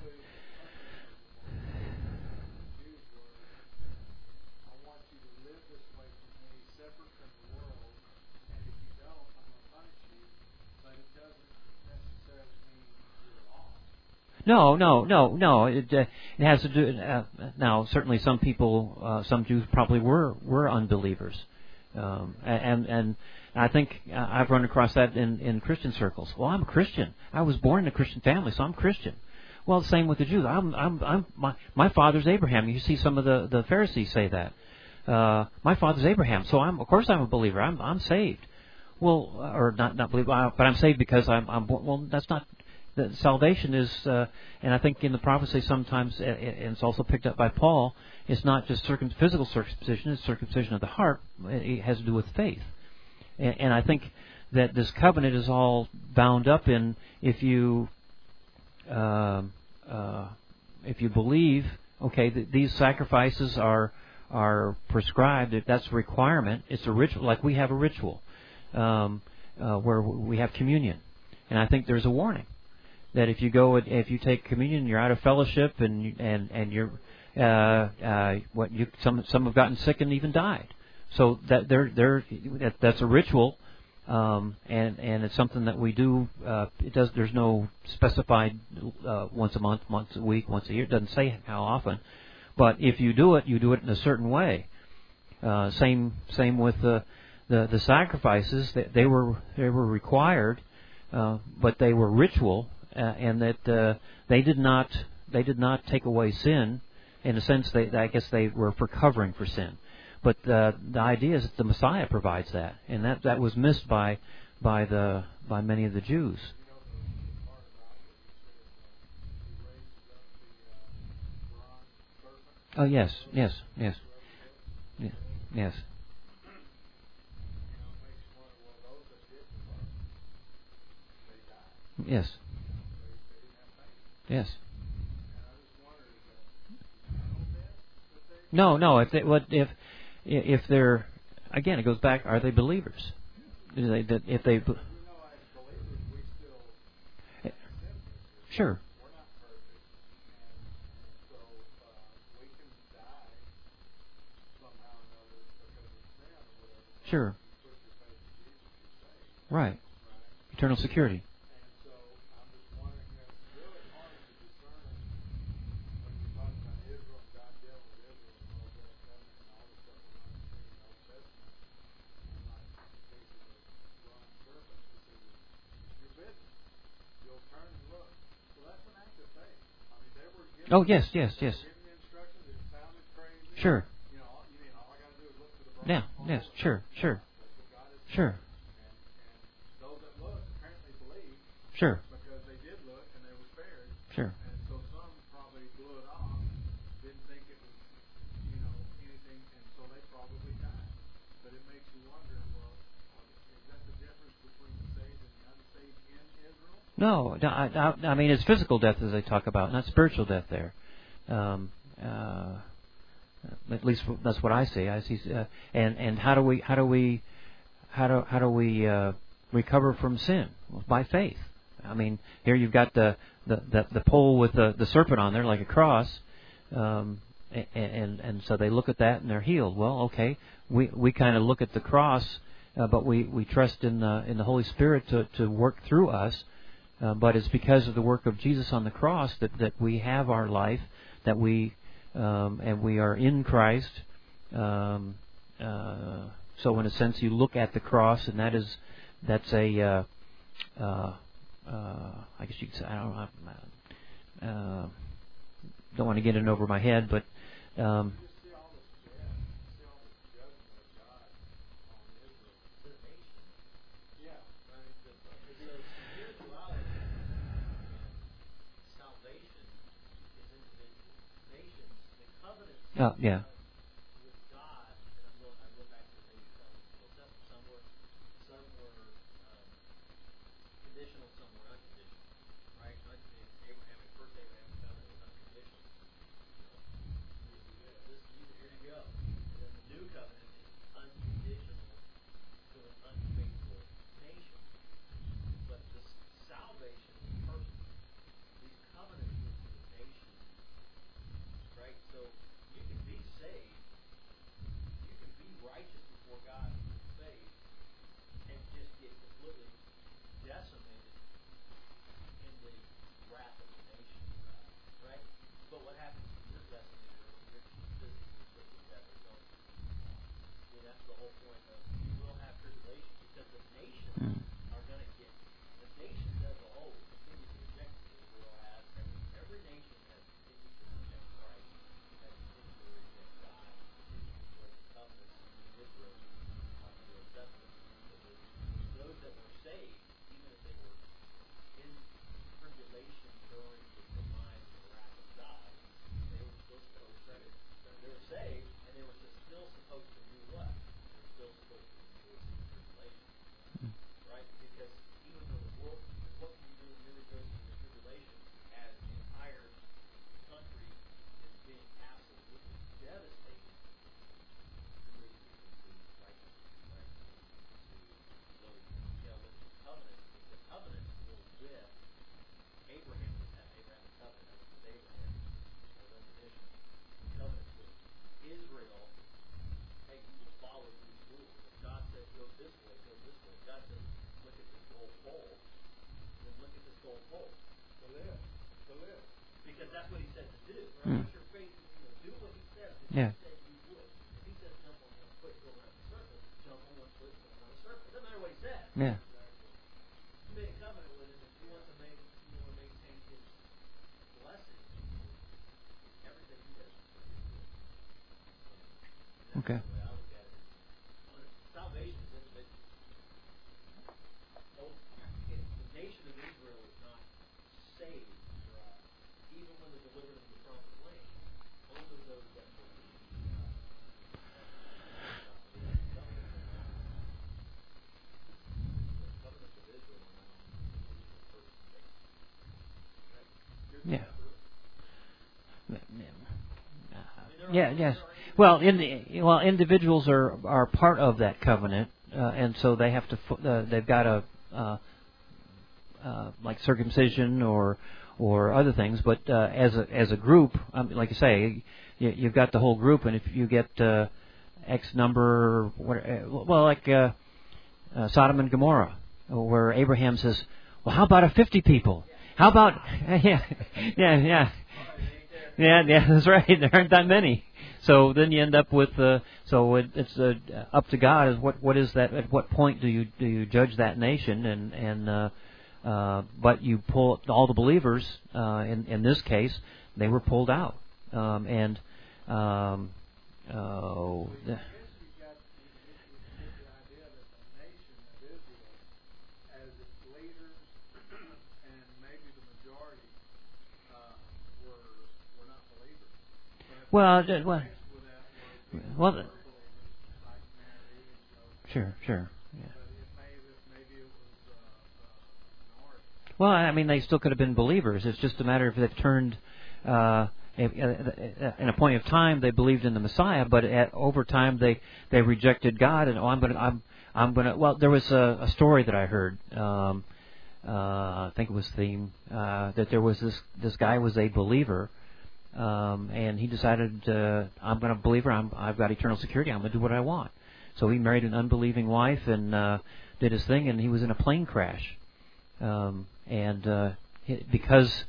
No, no, no, no. It, uh, it has to do. Uh, now, certainly, some people, uh, some Jews probably were were unbelievers, um, and and I think I've run across that in, in Christian circles. Well, I'm a Christian. I was born in a Christian family, so I'm Christian. Well, the same with the Jews. I'm, I'm, I'm my my father's Abraham. You see, some of the, the Pharisees say that. Uh, my father's Abraham, so I'm of course I'm a believer. I'm I'm saved. Well, or not not believer, but I'm saved because I'm I'm born. Well, that's not. The salvation is, uh, and I think in the prophecy sometimes, and it's also picked up by Paul, it's not just circum- physical circumcision, it's circumcision of the heart. It has to do with faith. And, and I think that this covenant is all bound up in if you uh, uh, if you believe, okay, th- these sacrifices are are prescribed, if that's a requirement, it's a ritual, like we have a ritual um, uh, where we have communion. And I think there's a warning. That if you go, if you take communion, you're out of fellowship, and and and you're, uh, uh, what you some some have gotten sick and even died. So that they're they're that, that's a ritual, um, and and it's something that we do. Uh, it does. There's no specified uh, once a month, once a week, once a year. It doesn't say how often, but if you do it, you do it in a certain way. Uh, same same with the the, the sacrifices. They, they were they were required, uh, but they were ritual. Uh, and that uh, they did not they did not take away sin. In a sense, they I guess they were for covering for sin. But uh, the idea is that the Messiah provides that, and that, that was missed by by the by many of the Jews. Oh yes, yes, yes, yes, yes. Yes. Yes. No, no. If they, what if if they're again, it goes back. Are they believers? Do they, that if they sure. Sure. Right. Eternal security. Oh yes, yes, yes. Sure. Yeah. Yes. Sure. Sure. Sure. Sure. Because they did look and they were spared. Sure. And so some probably blew it off, didn't think it was, you know, anything, and so they probably died. But it makes you wonder, well, is that the difference between the saved and the unsaved in Israel? No, I, I, I mean it's physical death as they talk about, not spiritual death there. Um, uh, At least that's what I see. I see, uh, and and how do we how do we how do how do we uh, recover from sin? Well, by faith. I mean, here you've got the the, the, the pole with the, the serpent on there like a cross, um, and, and and so they look at that and they're healed. Well, okay, we we kind of look at the cross, uh, but we, we trust in the in the Holy Spirit to, to work through us. Uh, but it's because of the work of Jesus on the cross that, that we have our life, that we um, and we are in Christ. Um, uh, so in a sense, you look at the cross, and that is that's a uh, uh, uh, I guess you could say, I don't know, uh, don't want to get it over my head, but um, oh yeah. Yeah. Yeah. Okay. Yeah. Yeah. Yes. Well, in the, well, individuals are are part of that covenant, uh, and so they have to. Uh, they've got a uh, uh, like circumcision or or other things. But uh, as a as a group, um, like I say, you, you've got the whole group, and if you get uh, X number, what, well, like uh, uh, Sodom and Gomorrah, where Abraham says, "Well, how about a fifty people? How about yeah, yeah, yeah." Yeah, yeah, that's right. There aren't that many. So then you end up with. Uh, so it, it's uh, up to God. Is what what is that? At what point do you do you judge that nation? And and uh, uh, but you pull all the believers. Uh, in in this case, they were pulled out. Um, and um, oh. Uh, Well, well, well, sure, sure. Yeah. Well, I mean, they still could have been believers. It's just a matter of they've turned, uh, in a point of time they believed in the Messiah, but at, over time they, they rejected God, and oh, I'm gonna I'm I'm gonna. Well, there was a, a story that I heard. Um, uh, I think it was Theme uh, that there was this this guy was a believer, um, and he decided uh, I'm going to believer. I'm I've got eternal security. I'm going to do what I want. So he married an unbelieving wife and uh, did his thing, and he was in a plane crash, um, and uh, because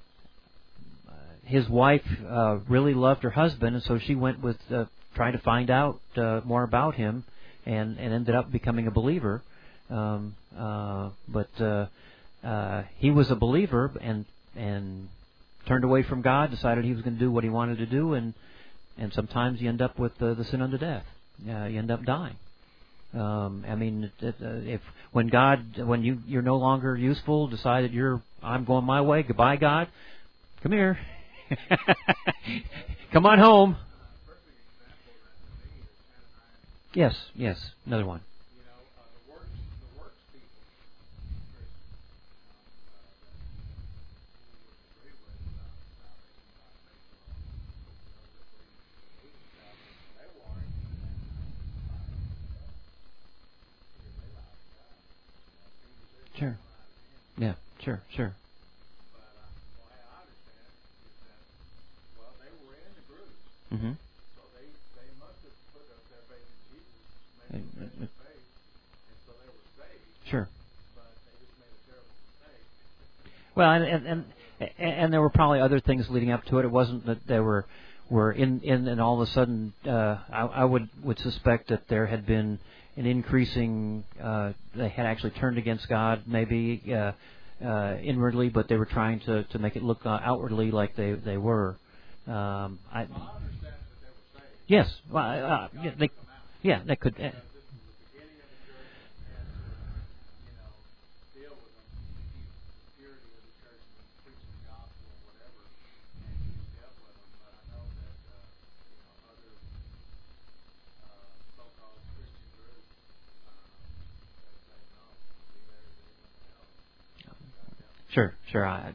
his wife uh, really loved her husband, and so she went with uh, trying to find out uh, more about him, and, and ended up becoming a believer. Um, uh, but uh, uh, he was a believer, and and turned away from God, decided he was going to do what he wanted to do, and and sometimes you end up with uh, the sin unto death. Uh, you end up dying. Um, I mean, it, it, uh, if when God, when you you're no longer useful, decide that you're I'm going my way. Goodbye, God. Come here. Come on home. Yes, yes, another one. You know, uh, the works, the works people, Christians, you know, uh, that we would agree with about salvation by faith alone. Those that believe in salvation, they will argue that by because they lie to God. Sure. Yeah, sure, sure. But uh, the way I understand it is that, well, they were in the group. Mm-hmm. So they, they must have put up their faith in Jesus, made a confession of faith, and so they were saved. Sure. But they just made a terrible mistake. Well, and and, and and there were probably other things leading up to it. It wasn't that they were were in, in and all of a sudden. Uh, I, I would would suspect that there had been an increasing. Uh, they had actually turned against God, maybe uh, uh, inwardly, but they were trying to, to make it look uh, outwardly like they they were. Um, I, Well, I understand that they were saved. yes, well, uh, yeah, they, yeah, they could. Uh, This was the beginning of the church, and to, you know, deal with them, to keep the purity of the church and preach the gospel or whatever, and you dealt with them. But I know that, uh, you know, other uh, so-called Christian groups uh, that say no, be there as anyone else. sure, sure. I,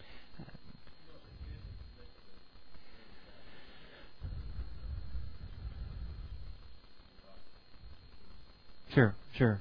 Sure, sure.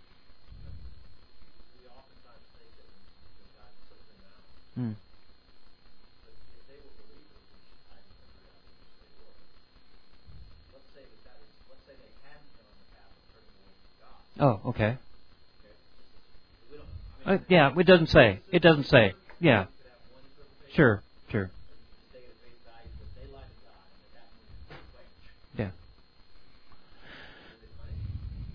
We oftentimes think that, that God took them out. Mm. But if they were believers, which I don't figure out which they were, let's say that that is, let's say they hadn't been on the path of turning away from God. Oh, okay. Okay? We don't, I mean, Uh, yeah, it doesn't say. It doesn't say. Yeah, you could have one interpretation, sure, sure. or you could say at face value that they lied to God, and that that means it's way. Yeah. Did they punish?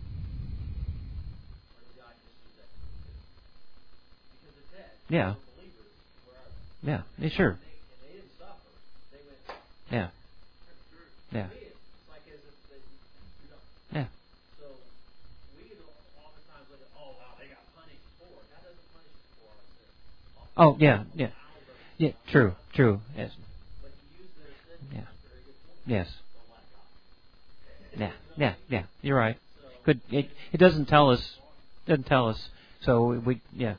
Or did God just use that to consider? Because they're dead. Yeah. They're believers. Where are they? Yeah, yeah, sure. And they, and they didn't suffer. They went, Yeah, that's true. yeah, To me, it's like as if they, you know. yeah. So we don't oftentimes look at, oh, wow, they got punished for. God doesn't punish us for our sin. Oh, yeah, yeah, yeah. True, true. Yes, But He used their sin. yeah, That's a very good point. yes. Don't let God. Yeah, yeah, yeah. You're right. So, Good. It it doesn't tell us. Doesn't tell us. So we yeah.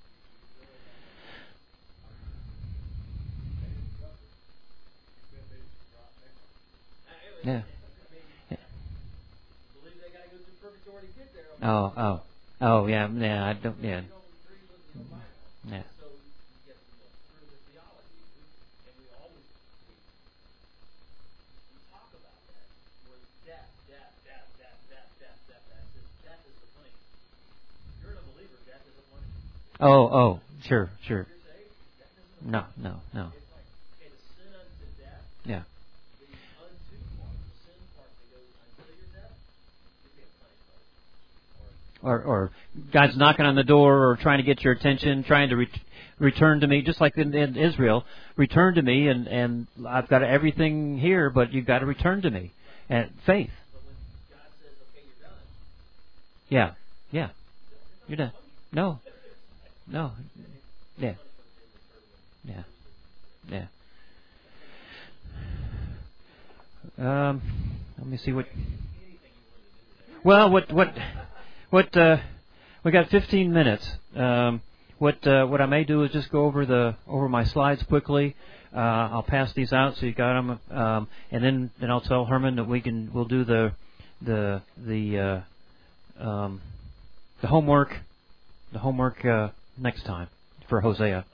Yeah. I believe they got to go through purgatory to get there. Oh, oh, oh, yeah, yeah. I don't. Yeah, We don't agree with the Bible. yeah. So we get you know, through the theology, we, and we always we, we talk about that. Where death, death, death, death, death, death, death, death. This death is the punishment. If you're an unbeliever, death is a punishment. Oh, oh, sure, sure. If you're saved, death isn't a No, punishment. no, no. It's like, okay, the sin unto death, Yeah. the unto part, the sin part that goes until your death, you're being punished by it. Or Or or God's knocking on the door or trying to get your attention, trying to re- return to me, just like in, in Israel, return to me, and and I've got everything here, but you've got to return to me. And faith. but when God says, okay, you're done, Yeah, yeah. You're done. No, no. Yeah, yeah, yeah. Um, let me see what. Well, what what what? Uh, we got fifteen minutes. Um, what uh, what I may do is just go over the over my slides quickly. Uh, I'll pass these out so you got them, um, and then then I'll tell Herman that we can we'll do the the the uh, um, the homework the homework uh, next time for Hosea.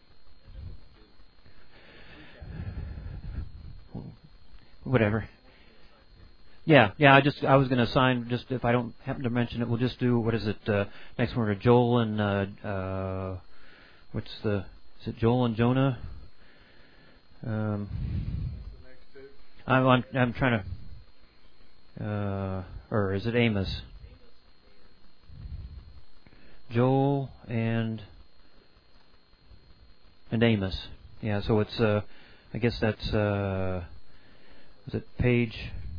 Whatever. Yeah, yeah. I just I was going to assign, just if I don't happen to mention it, we'll just do, what is it? Uh, next one are Joel and uh, uh, what's the? Is it Joel and Jonah? Um, The next two. I'm I'm, I'm trying to, uh, or is it Amos? Joel and and Amos. Yeah. So it's uh, I guess that's uh, is it page?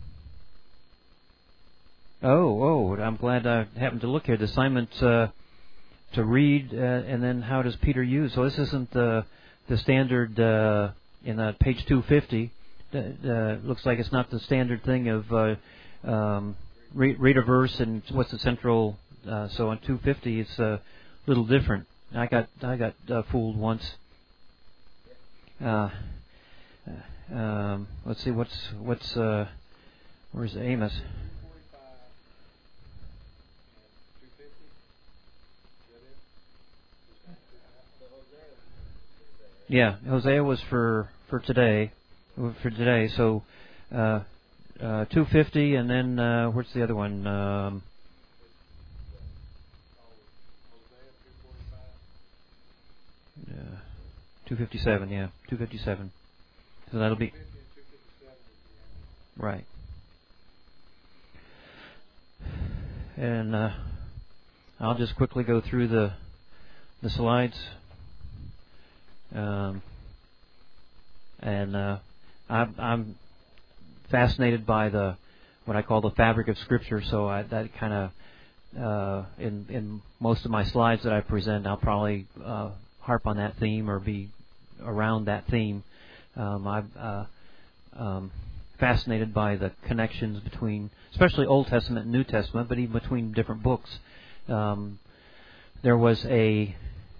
Oh, oh! I'm glad I happened to look here. The assignment uh, to read, uh, and then how does Peter use? So this isn't the the standard uh, in uh, page two fifty. Uh, uh, looks like it's not the standard thing of uh, um, read, read a verse and what's the central. Uh, so on two fifty, it's a little different. I got I got uh, fooled once. Uh, um, let's see what's what's uh, where's Amos? Yeah, Hosea was for for today, for today. So uh, uh, two fifty, and then uh, where's the other one? Um, uh, two fifty-seven. Yeah, two fifty-seven. So that'll be right. And uh, I'll just quickly go through the the slides. Um, and uh, I'm, I'm fascinated by the what I call the fabric of Scripture. So I, that kind of uh, in in most of my slides that I present, I'll probably uh, harp on that theme or be around that theme. Um, I'm uh, um, fascinated by the connections between, especially Old Testament and New Testament, but even between different books. Um, there was a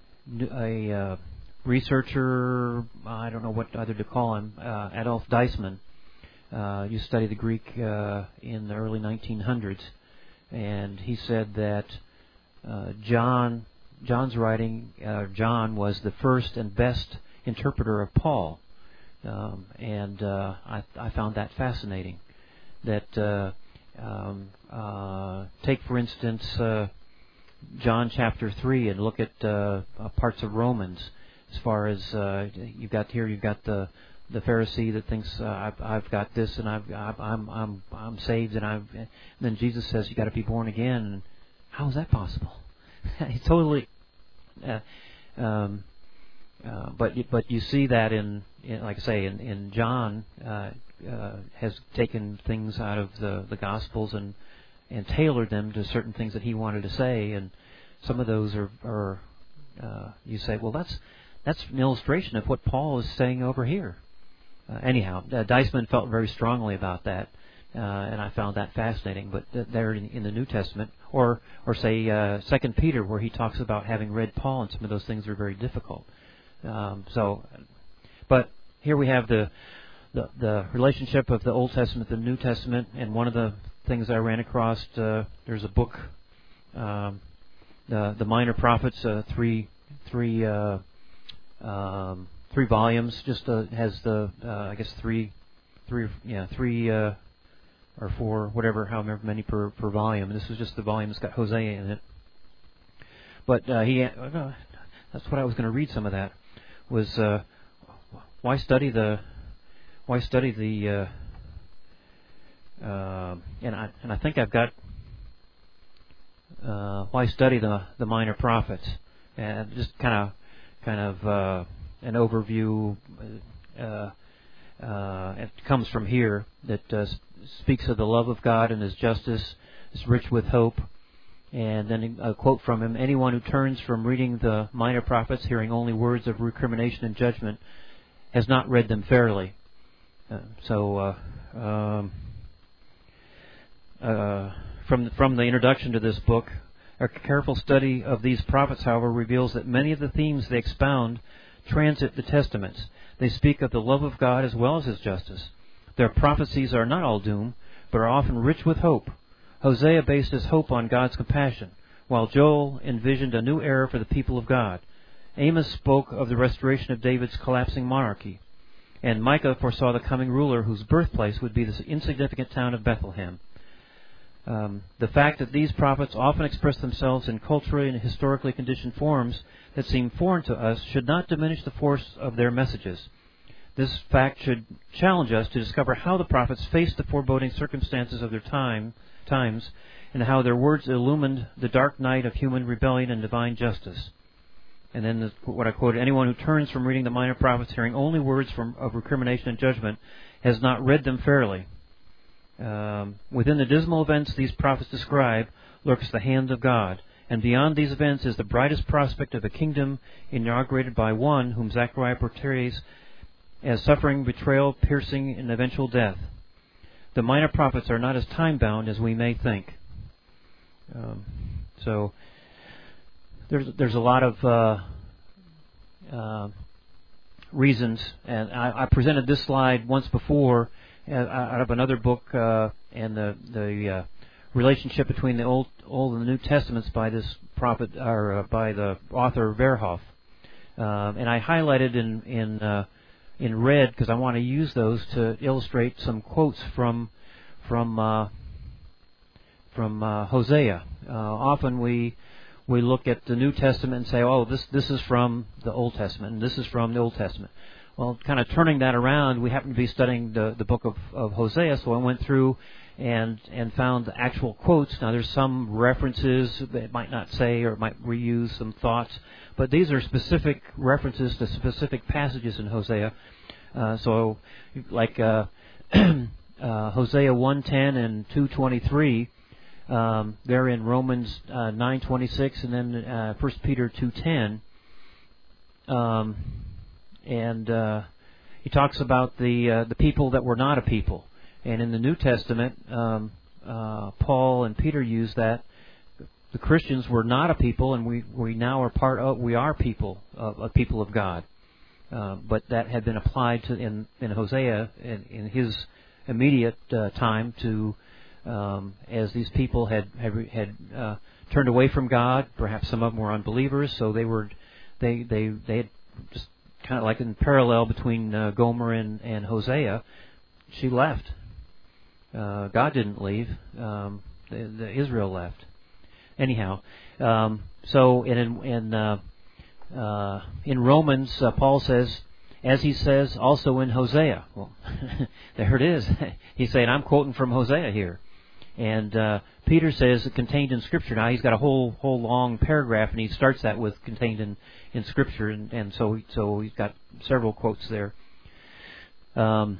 a uh, researcher, I don't know what other to call him, uh, Adolf Deisman, uh, used to study the Greek uh, in the early nineteen hundreds, and he said that uh, John, John's writing, uh, John was the first and best interpreter of Paul, um, and uh, I, I found that fascinating. That uh, um, uh, take for instance uh, John chapter three and look at uh, parts of Romans. As far as uh, you've got here, you've got the the Pharisee that thinks uh, I've, I've got this and I've, I've I'm I'm I'm saved, and I've and then Jesus says you got to be born again. And how is that possible? It's totally. Uh, um, uh, but but you see that in, in like I say in in John uh, uh, has taken things out of the the Gospels and and tailored them to certain things that he wanted to say, and some of those are are uh, you say, well, that's. That's an illustration of what Paul is saying over here. Uh, anyhow, uh, Deisman felt very strongly about that, uh, and I found that fascinating. But th- there in, in the New Testament, or or say uh, Second Peter, where he talks about having read Paul, and some of those things are very difficult. Um, so, but here we have the, the the relationship of the Old Testament and the New Testament, and one of the things I ran across, uh, there's a book, um, the the Minor Prophets, uh, three three. Uh, Um, three volumes. Just uh, has the uh, I guess three, three yeah three uh, or four whatever however many per, per volume. And this is just the volume that's got Hosea in it. But uh, he uh, that's what I was going to read. Some of that was uh, why study the why study the uh, uh, and I and I think I've got uh, why study the the minor prophets, and just kind of. kind of uh, an overview. Uh, uh, it comes from here that uh, speaks of the love of God and His justice is rich with hope. And then a quote from him: anyone who turns from reading the minor prophets, hearing only words of recrimination and judgment, has not read them fairly. Uh, so uh, um, uh, from, from the introduction to this book, A careful study of these prophets, however, reveals that many of the themes they expound transit the Testaments. They speak of the love of God as well as His justice. Their prophecies are not all doom, but are often rich with hope. Hosea based his hope on God's compassion, while Joel envisioned a new era for the people of God. Amos spoke of the restoration of David's collapsing monarchy, and Micah foresaw the coming ruler whose birthplace would be the insignificant town of Bethlehem. Um, the fact that these prophets often express themselves in culturally and historically conditioned forms that seem foreign to us should not diminish the force of their messages. This fact should challenge us to discover how the prophets faced the foreboding circumstances of their time, times and how their words illumined the dark night of human rebellion and divine justice. And then the, what I quoted, anyone who turns from reading the minor prophets, hearing only words from, of recrimination and judgment, has not read them fairly. Um, within the dismal events these prophets describe lurks the hand of God, and beyond these events is the brightest prospect of a kingdom inaugurated by one whom Zechariah portrays as suffering, betrayal, piercing, and eventual death. The minor prophets are not as time-bound as we may think. Um, so there's there's a lot of uh, uh, reasons, and I, I presented this slide once before out of another book, uh, and the the uh, relationship between the Old Old and the New Testaments by this prophet, or uh, by the author Verhoff, um, and I highlighted in in uh, in red because I want to use those to illustrate some quotes from from uh, from uh, Hosea. Uh, often we we look at the New Testament and say, oh, this this is from the Old Testament, and this is from the Old Testament. Well, kind of turning that around, we happened to be studying the, the book of, of Hosea, so I went through and and found the actual quotes. Now, there's some references that it might not say or it might reuse some thoughts, but these are specific references to specific passages in Hosea. Uh, so, like uh, uh, Hosea one ten and two twenty-three, um, they're in Romans uh, nine twenty-six, and then uh, First Peter two ten. Um, And uh, he talks about the uh, the people that were not a people. And in the New Testament, um, uh, Paul and Peter use that. The Christians were not a people, and we, we now are part of, we are people, uh, a people of God. Uh, but that had been applied to in, in Hosea in, in his immediate uh, time to, um, as these people had had, had uh, turned away from God. Perhaps some of them were unbelievers, so they were they they they had just kind of like in parallel between uh, Gomer and, and Hosea, she left. Uh, God didn't leave. Um, the, the Israel left. Anyhow, um, so in in uh, uh, in Romans, uh, Paul says, as he says also in Hosea. Well, there it is. He's saying, I'm quoting from Hosea here. And uh, Peter says it contained in Scripture. Now he's got a whole whole long paragraph, and he starts that with contained in, in Scripture, and, and so so he's got several quotes there. Um,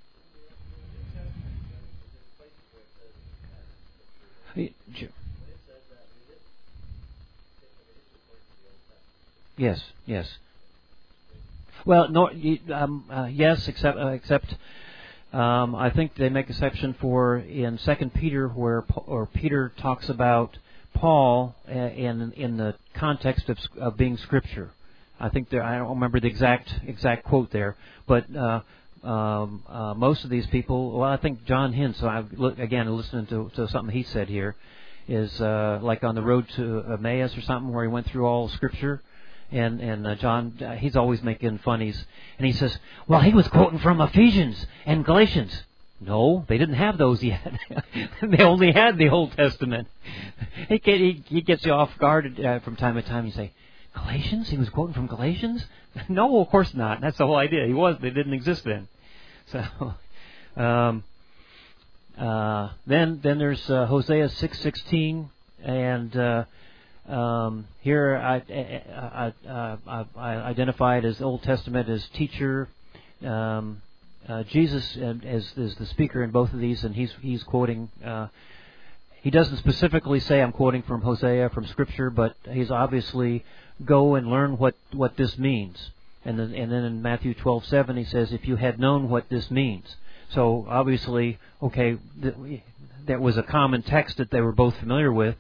yes, yes. Well, no, um, uh, yes, except uh, except. Um, I think they make exception for in Second Peter, where or Peter talks about Paul uh, in in the context of, of being Scripture. I think there. I don't remember the exact exact quote there, but uh, um, uh, most of these people. Well, I think John Hinn. So I look again listening to, to something he said here is uh, like on the road to Emmaus or something where he went through all Scripture. And and uh, John, uh, he's always making funnies. And he says, well, he was quoting from Ephesians and Galatians. No, they didn't have those yet. They only had the Old Testament. He, he, he gets you off guard uh, from time to time. You say, Galatians? He was quoting from Galatians? No, of course not. That's the whole idea. He was. They didn't exist then. So, um, uh, then then there's uh, Hosea six sixteen, and uh, Um, here I, I, I, I identified as Old Testament as teacher. Um, uh, Jesus as is the speaker in both of these, and he's he's quoting. Uh, he doesn't specifically say I'm quoting from Hosea from Scripture, but he's obviously go and learn what, what this means. And then and then in Matthew twelve seven he says, if you had known what this means. So obviously, okay, th- that was a common text that they were both familiar with.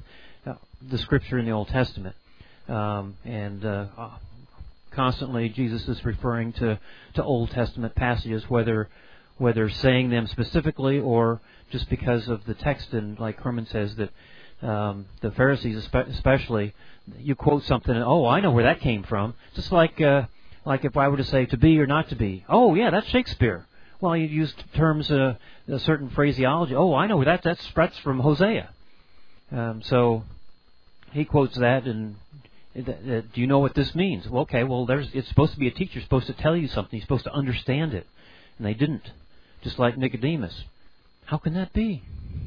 uh, the Scripture in the Old Testament. Um, and uh, constantly Jesus is referring to, to Old Testament passages, whether whether saying them specifically or just because of the text. And like Herman says, that um, the Pharisees especially, you quote something and, oh, I know where that came from. Just like uh, like if I were to say to be or not to be. Oh, yeah, that's Shakespeare. Well, you use terms, uh, a certain phraseology. Oh, I know where that, that's, that's from Hosea. Um, so he quotes that, and do you know what this means? Well, okay, well, there's, it's supposed to be a teacher supposed to tell you something. He's supposed to understand it. And they didn't. Just like Nicodemus. How can that be?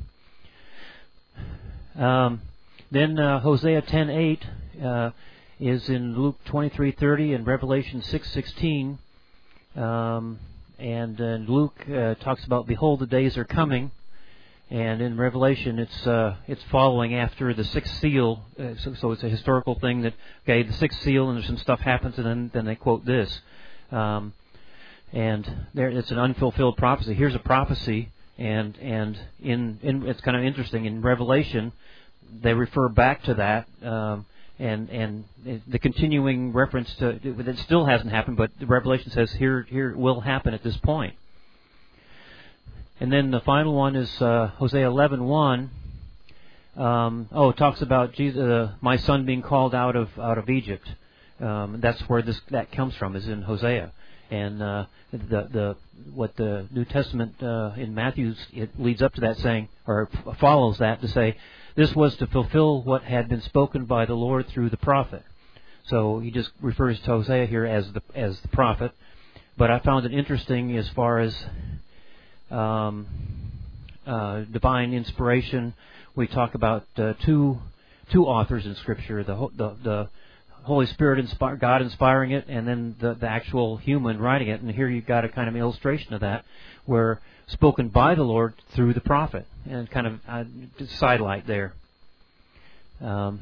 Um, then uh, Hosea ten eight uh, is in Luke twenty-three thirty and Revelation six sixteen. Um, and uh, Luke uh, talks about, behold, the days are coming. And in Revelation, it's uh, it's following after the sixth seal, uh, so, so it's a historical thing that, okay, the sixth seal, and there's some stuff happens, and then, then they quote this. Um, and there, it's an unfulfilled prophecy. Here's a prophecy, and and in, in it's kind of interesting. In Revelation, they refer back to that, um, and and the continuing reference to it still hasn't happened, but the Revelation says here here it will happen at this point. And then the final one is uh, Hosea eleven one. Um, oh, it talks about Jesus, uh, my son being called out of out of Egypt. Um, that's where this that comes from, is in Hosea. And uh, the the what the New Testament uh, in Matthew, it leads up to that saying, or follows that to say, this was to fulfill what had been spoken by the Lord through the prophet. So he just refers to Hosea here as the as the prophet. But I found it interesting as far as Um, uh, divine inspiration. We talk about uh, two two authors in Scripture: the the, the Holy Spirit, inspire, God inspiring it, and then the, the actual human writing it. And here you've got a kind of illustration of that, where spoken by the Lord through the prophet, and kind of uh, sidelight there. Um,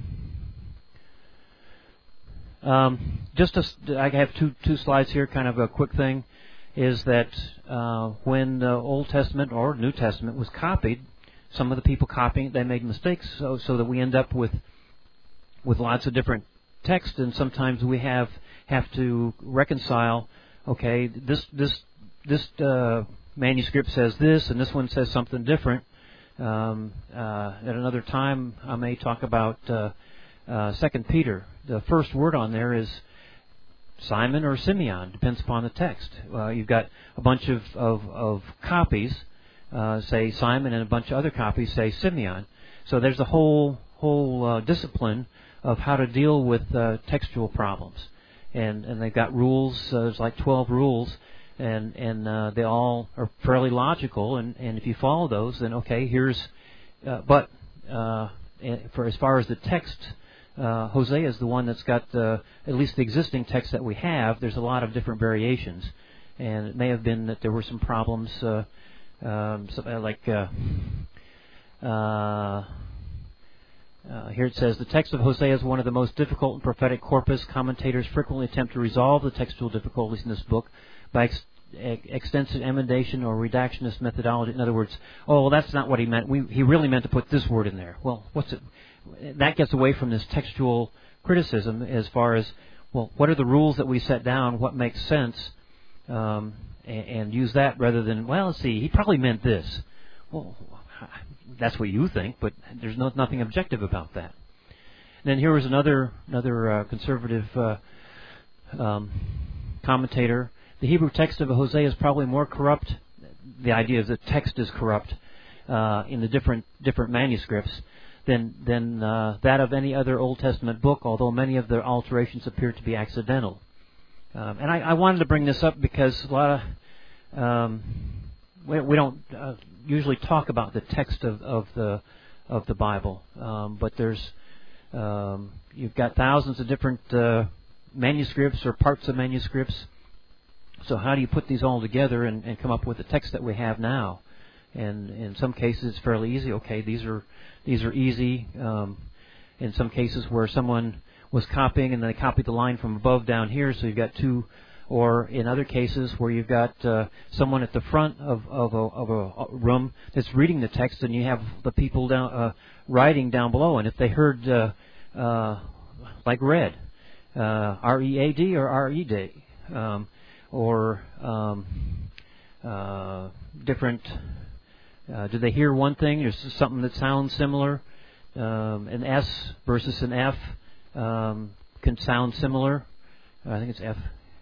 um, just a, I have two two slides here, kind of a quick thing. Is that uh, when the Old Testament or New Testament was copied, some of the people copying it, they made mistakes, so so that we end up with with lots of different text, and sometimes we have have to reconcile. Okay, this this this uh, manuscript says this, and this one says something different. Um, uh, at another time, I may talk about uh, uh, Second Peter. The first word on there is Simon or Simeon, depends upon the text. Uh, you've got a bunch of, of, of copies, uh, say Simon, and a bunch of other copies say Simeon. So there's a whole whole uh, discipline of how to deal with uh, textual problems. And and they've got rules, uh, there's like twelve rules, and, and uh, they all are fairly logical, and, and if you follow those, then okay, here's... Uh, but uh, for as far as the text... Uh, Hosea is the one that's got the, at least the existing text that we have. There's a lot of different variations, and it may have been that there were some problems, uh, um, so, uh, like uh, uh, uh, here it says, the text of Hosea is one of the most difficult and prophetic corpus. Commentators frequently attempt to resolve the textual difficulties in this book by ex- extensive emendation or redactionist methodology. In other words, oh, well, that's not what he meant. We, he really meant to put this word in there. Well, what's it? That gets away from this textual criticism as far as, well, what are the rules that we set down, what makes sense, um, and, and use that rather than, well, let's see, he probably meant this. Well, that's what you think, but there's no, nothing objective about that. And then here was another another uh, conservative uh, um, commentator. The Hebrew text of Hosea is probably more corrupt. The idea is that text is corrupt uh, in the different different manuscripts than than uh, that of any other Old Testament book, although many of the alterations appear to be accidental. Um, and I, I wanted to bring this up because a lot of um, we, we don't uh, usually talk about the text of, of the of the Bible, um, but there's um, you've got thousands of different uh, manuscripts or parts of manuscripts. So how do you put these all together and, and come up with the text that we have now? And in some cases, it's fairly easy. Okay, these are these are easy. Um, in some cases where someone was copying and they copied the line from above down here, so you've got two Or in other cases where you've got uh, someone at the front of, of, a, of a room that's reading the text, and you have the people down uh, writing down below. And if they heard uh, uh, like read, uh, R E A D or R E D, um, or um, uh, different. Uh, do they hear one thing? There's something that sounds similar. Um, an S versus an F um, can sound similar. I think it's F.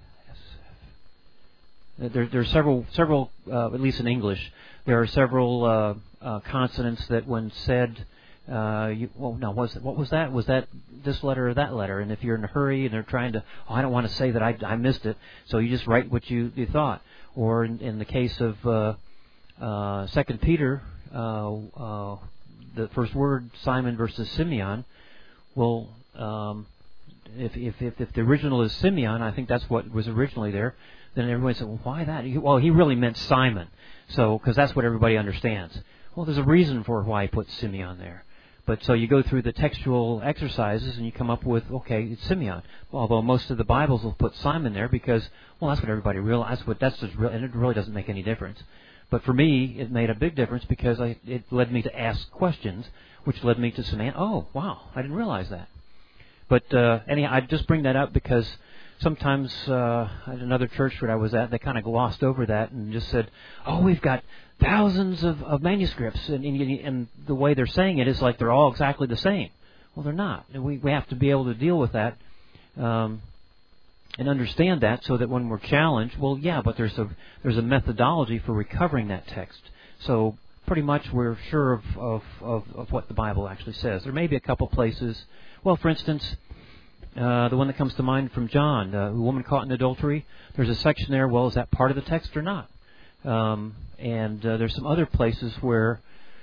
There, there are several, several uh, at least in English, there are several uh, uh, consonants that, when said, uh, you, well, no, was what was that? Was that this letter or that letter? And if you're in a hurry and they're trying to, oh, I don't want to say that I, I missed it, so you just write what you, you thought. Or in, in the case of uh, uh, Second Peter, uh, uh, the first word, Simon versus Simeon. Well, um, if, if if if the original is Simeon, I think that's what was originally there. Then everybody said, well, why that? Well, he really meant Simon. So, because that's what everybody understands. Well, there's a reason for why he put Simeon there. But so you go through the textual exercises and you come up with, okay, it's Simeon. Although most of the Bibles will put Simon there because, well, that's what everybody realizes. What that's just real, and it really doesn't make any difference. But for me, it made a big difference because I, it led me to ask questions, which led me to Simeon. Oh, wow, I didn't realize that. But uh, anyhow, I just bring that up because sometimes uh, at another church that I was at, they kind of glossed over that and just said, oh, we've got thousands of, of manuscripts, and, and, and the way they're saying it is like they're all exactly the same. Well, they're not. We, we have to be able to deal with that um, and understand that so that when we're challenged, well, yeah, but there's a there's a methodology for recovering that text. So pretty much we're sure of, of, of, of what the Bible actually says. There may be a couple places, well, for instance, Uh, the one that comes to mind from John, uh, the woman caught in adultery. There's a section there, well, is that part of the text or not? Um, and uh, there's some other places where,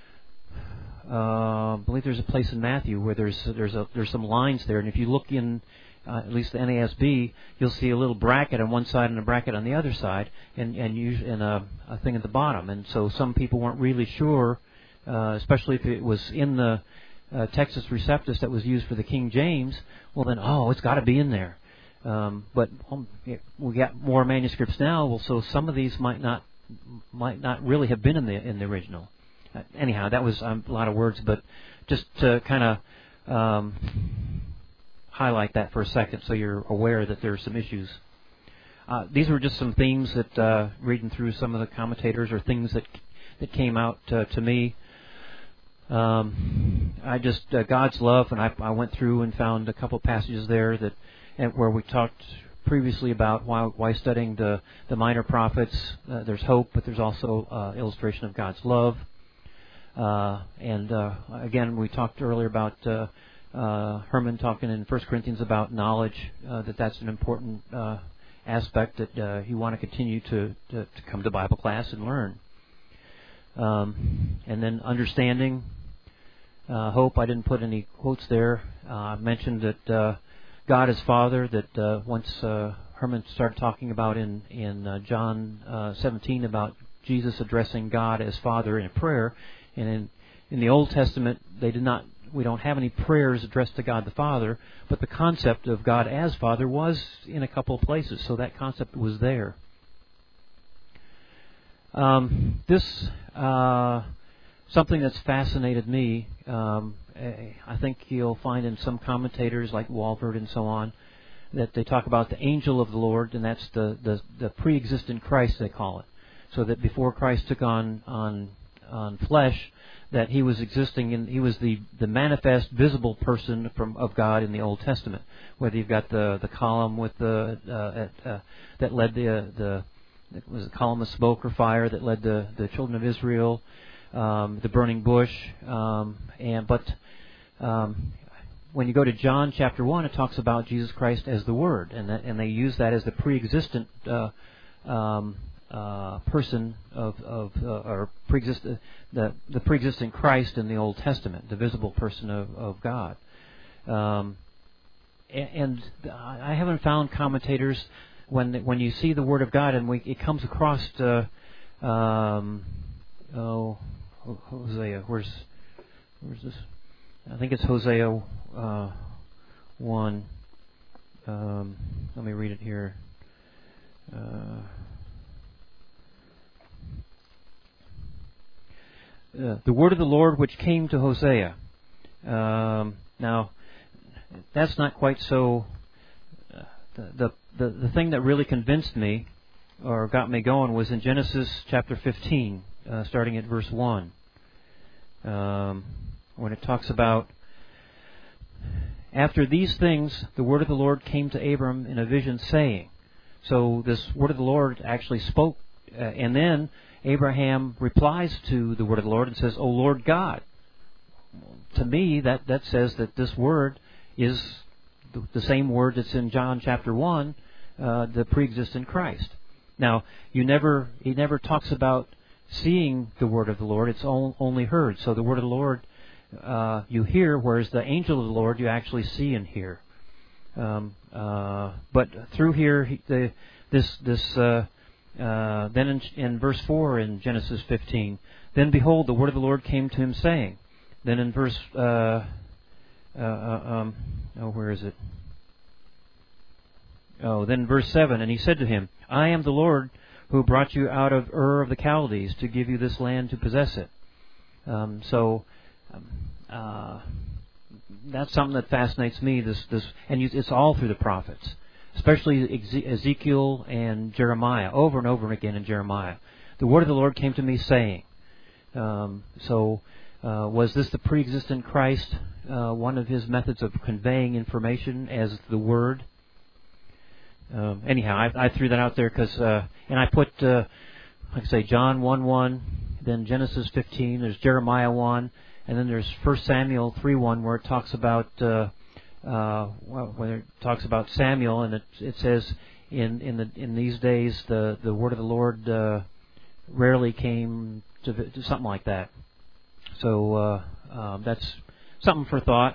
uh, I believe there's a place in Matthew where there's there's a, there's some lines there, and if you look in, uh, at least the N A S B, you'll see a little bracket on one side and a bracket on the other side, and and, use, and a, a thing at the bottom. And so some people weren't really sure, uh, especially if it was in the Uh, Textus Receptus that was used for the King James, well then, oh, it's got to be in there. Um, but um, we got more manuscripts now, well, so some of these might not might not really have been in the in the original. Uh, anyhow, that was um, a lot of words, but just to kind of um, highlight that for a second, so you're aware that there are some issues. Uh, these were just some themes that uh, reading through some of the commentators or things that that came out uh, to me. Um, I just uh, God's love, and I, I went through and found a couple passages there that, and where we talked previously about why, why studying the the minor prophets. Uh, there's hope, but there's also uh, illustration of God's love. Uh, and uh, again, we talked earlier about uh, uh, Herman talking in First Corinthians about knowledge. Uh, that that's an important uh, aspect that uh, you want to continue to, to to come to Bible class and learn. Um, and then understanding. Uh, hope, I didn't put any quotes there. Uh, I mentioned that uh, God is Father, that uh, once uh, Herman started talking about in, in uh, John uh, seventeen about Jesus addressing God as Father in a prayer. And in, in the Old Testament, they did not. We don't have any prayers addressed to God the Father, but the concept of God as Father was in a couple of places, so that concept was there. Um, this... Uh, Something that's fascinated me, um, I think you'll find in some commentators like Walvoord and so on, that they talk about the angel of the Lord, and that's the, the, the pre-existent Christ, they call it. So that before Christ took on on, on flesh, that he was existing, and he was the, the manifest, visible person from of God in the Old Testament. Whether you've got the, the column with the uh, uh, that led the uh, the it was a column of smoke or fire that led the, the children of Israel. Um, the burning bush, um, and but um, when you go to John chapter one, it talks about Jesus Christ as the Word, and that, and they use that as the pre-existent uh, um, uh, person of, of uh, or pre-exist the the pre-existent Christ in the Old Testament, the visible person of, of God. Um, and I haven't found commentators when when you see the Word of God and we, it comes across uh, um, oh. Hosea, where's where's this? I think it's Hosea uh, one. Um, let me read it here. Uh, uh, the word of the Lord which came to Hosea. Um, now, that's not quite so. Uh, the, the the thing that really convinced me or got me going was in Genesis chapter fifteen, uh, starting at verse one, um, when it talks about, after these things, the word of the Lord came to Abram in a vision, saying. So this word of the Lord actually spoke, uh, and then Abraham replies to the word of the Lord and says, "O Lord God." To me, that, that says that this word is the, the same word that's in John chapter one, uh, the pre-existent Christ. Now, you never he never talks about seeing the word of the Lord; it's only heard. So the word of the Lord uh, you hear, whereas the angel of the Lord you actually see and hear. Um, uh, but through here, he, the, this this uh, uh, then in, in verse four in Genesis fifteen, then behold, the word of the Lord came to him, saying. Then in verse, uh, uh, um, oh, where is it? Oh, then verse seven, and he said to him, I am the Lord who brought you out of Ur of the Chaldees to give you this land to possess it. Um, so um, uh, that's something that fascinates me. This, this, and you, it's all through the prophets, especially Ezekiel and Jeremiah, over and over again in Jeremiah. The word of the Lord came to me, saying. Um, so. Uh, was this the pre-existent Christ, uh, one of his methods of conveying information as the Word? Um, anyhow, I, I threw that out there because, uh, and I put, uh, like I say, John one one, then Genesis fifteen, there's Jeremiah one, and then there's First Samuel three one, where it talks about, uh, uh, where it talks about Samuel, and it, it says, in in the in these days the the word of the Lord uh, rarely came to, to something like that. So uh, um, that's something for thought.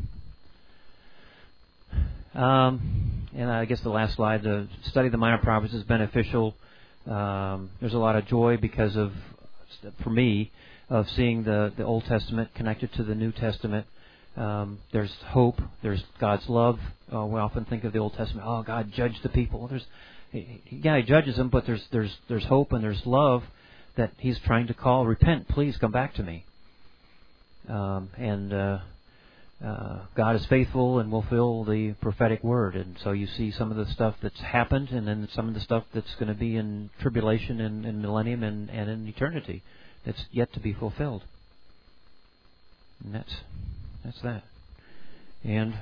Um, and I guess the last slide, the study of the minor prophets is beneficial. Um, there's a lot of joy because of, for me, of seeing the, the Old Testament connected to the New Testament. Um, there's hope. There's God's love. Uh, we often think of the Old Testament. Oh, God judged the people. There's, yeah, He judges them, but there's there's there's hope and there's love that He's trying to call. Repent, please, come back to me. Um, and uh, uh, God is faithful and will fulfill the prophetic word. And so you see some of the stuff that's happened, and then some of the stuff that's going to be in tribulation and, and millennium and, and in eternity that's yet to be fulfilled. And that's that's that. And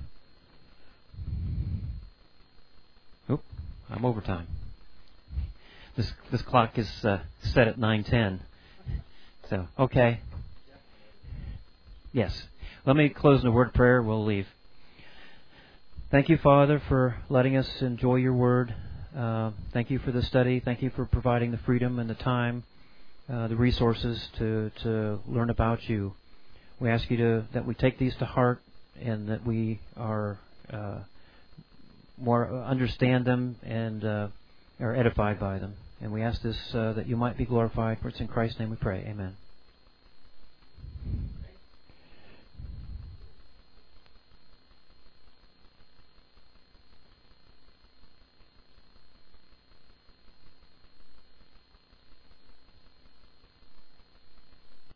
oh, I'm over time. This this clock is uh, set at nine ten. So okay. Yes. Let me close in a word of prayer. We'll leave. Thank you, Father, for letting us enjoy your word. Uh, thank you for the study. Thank you for providing the freedom and the time, uh, the resources to, to learn about you. We ask you to that we take these to heart and that we are uh, more understand them and uh, are edified by them. And we ask this uh, that you might be glorified. For it's in Christ's name we pray. Amen.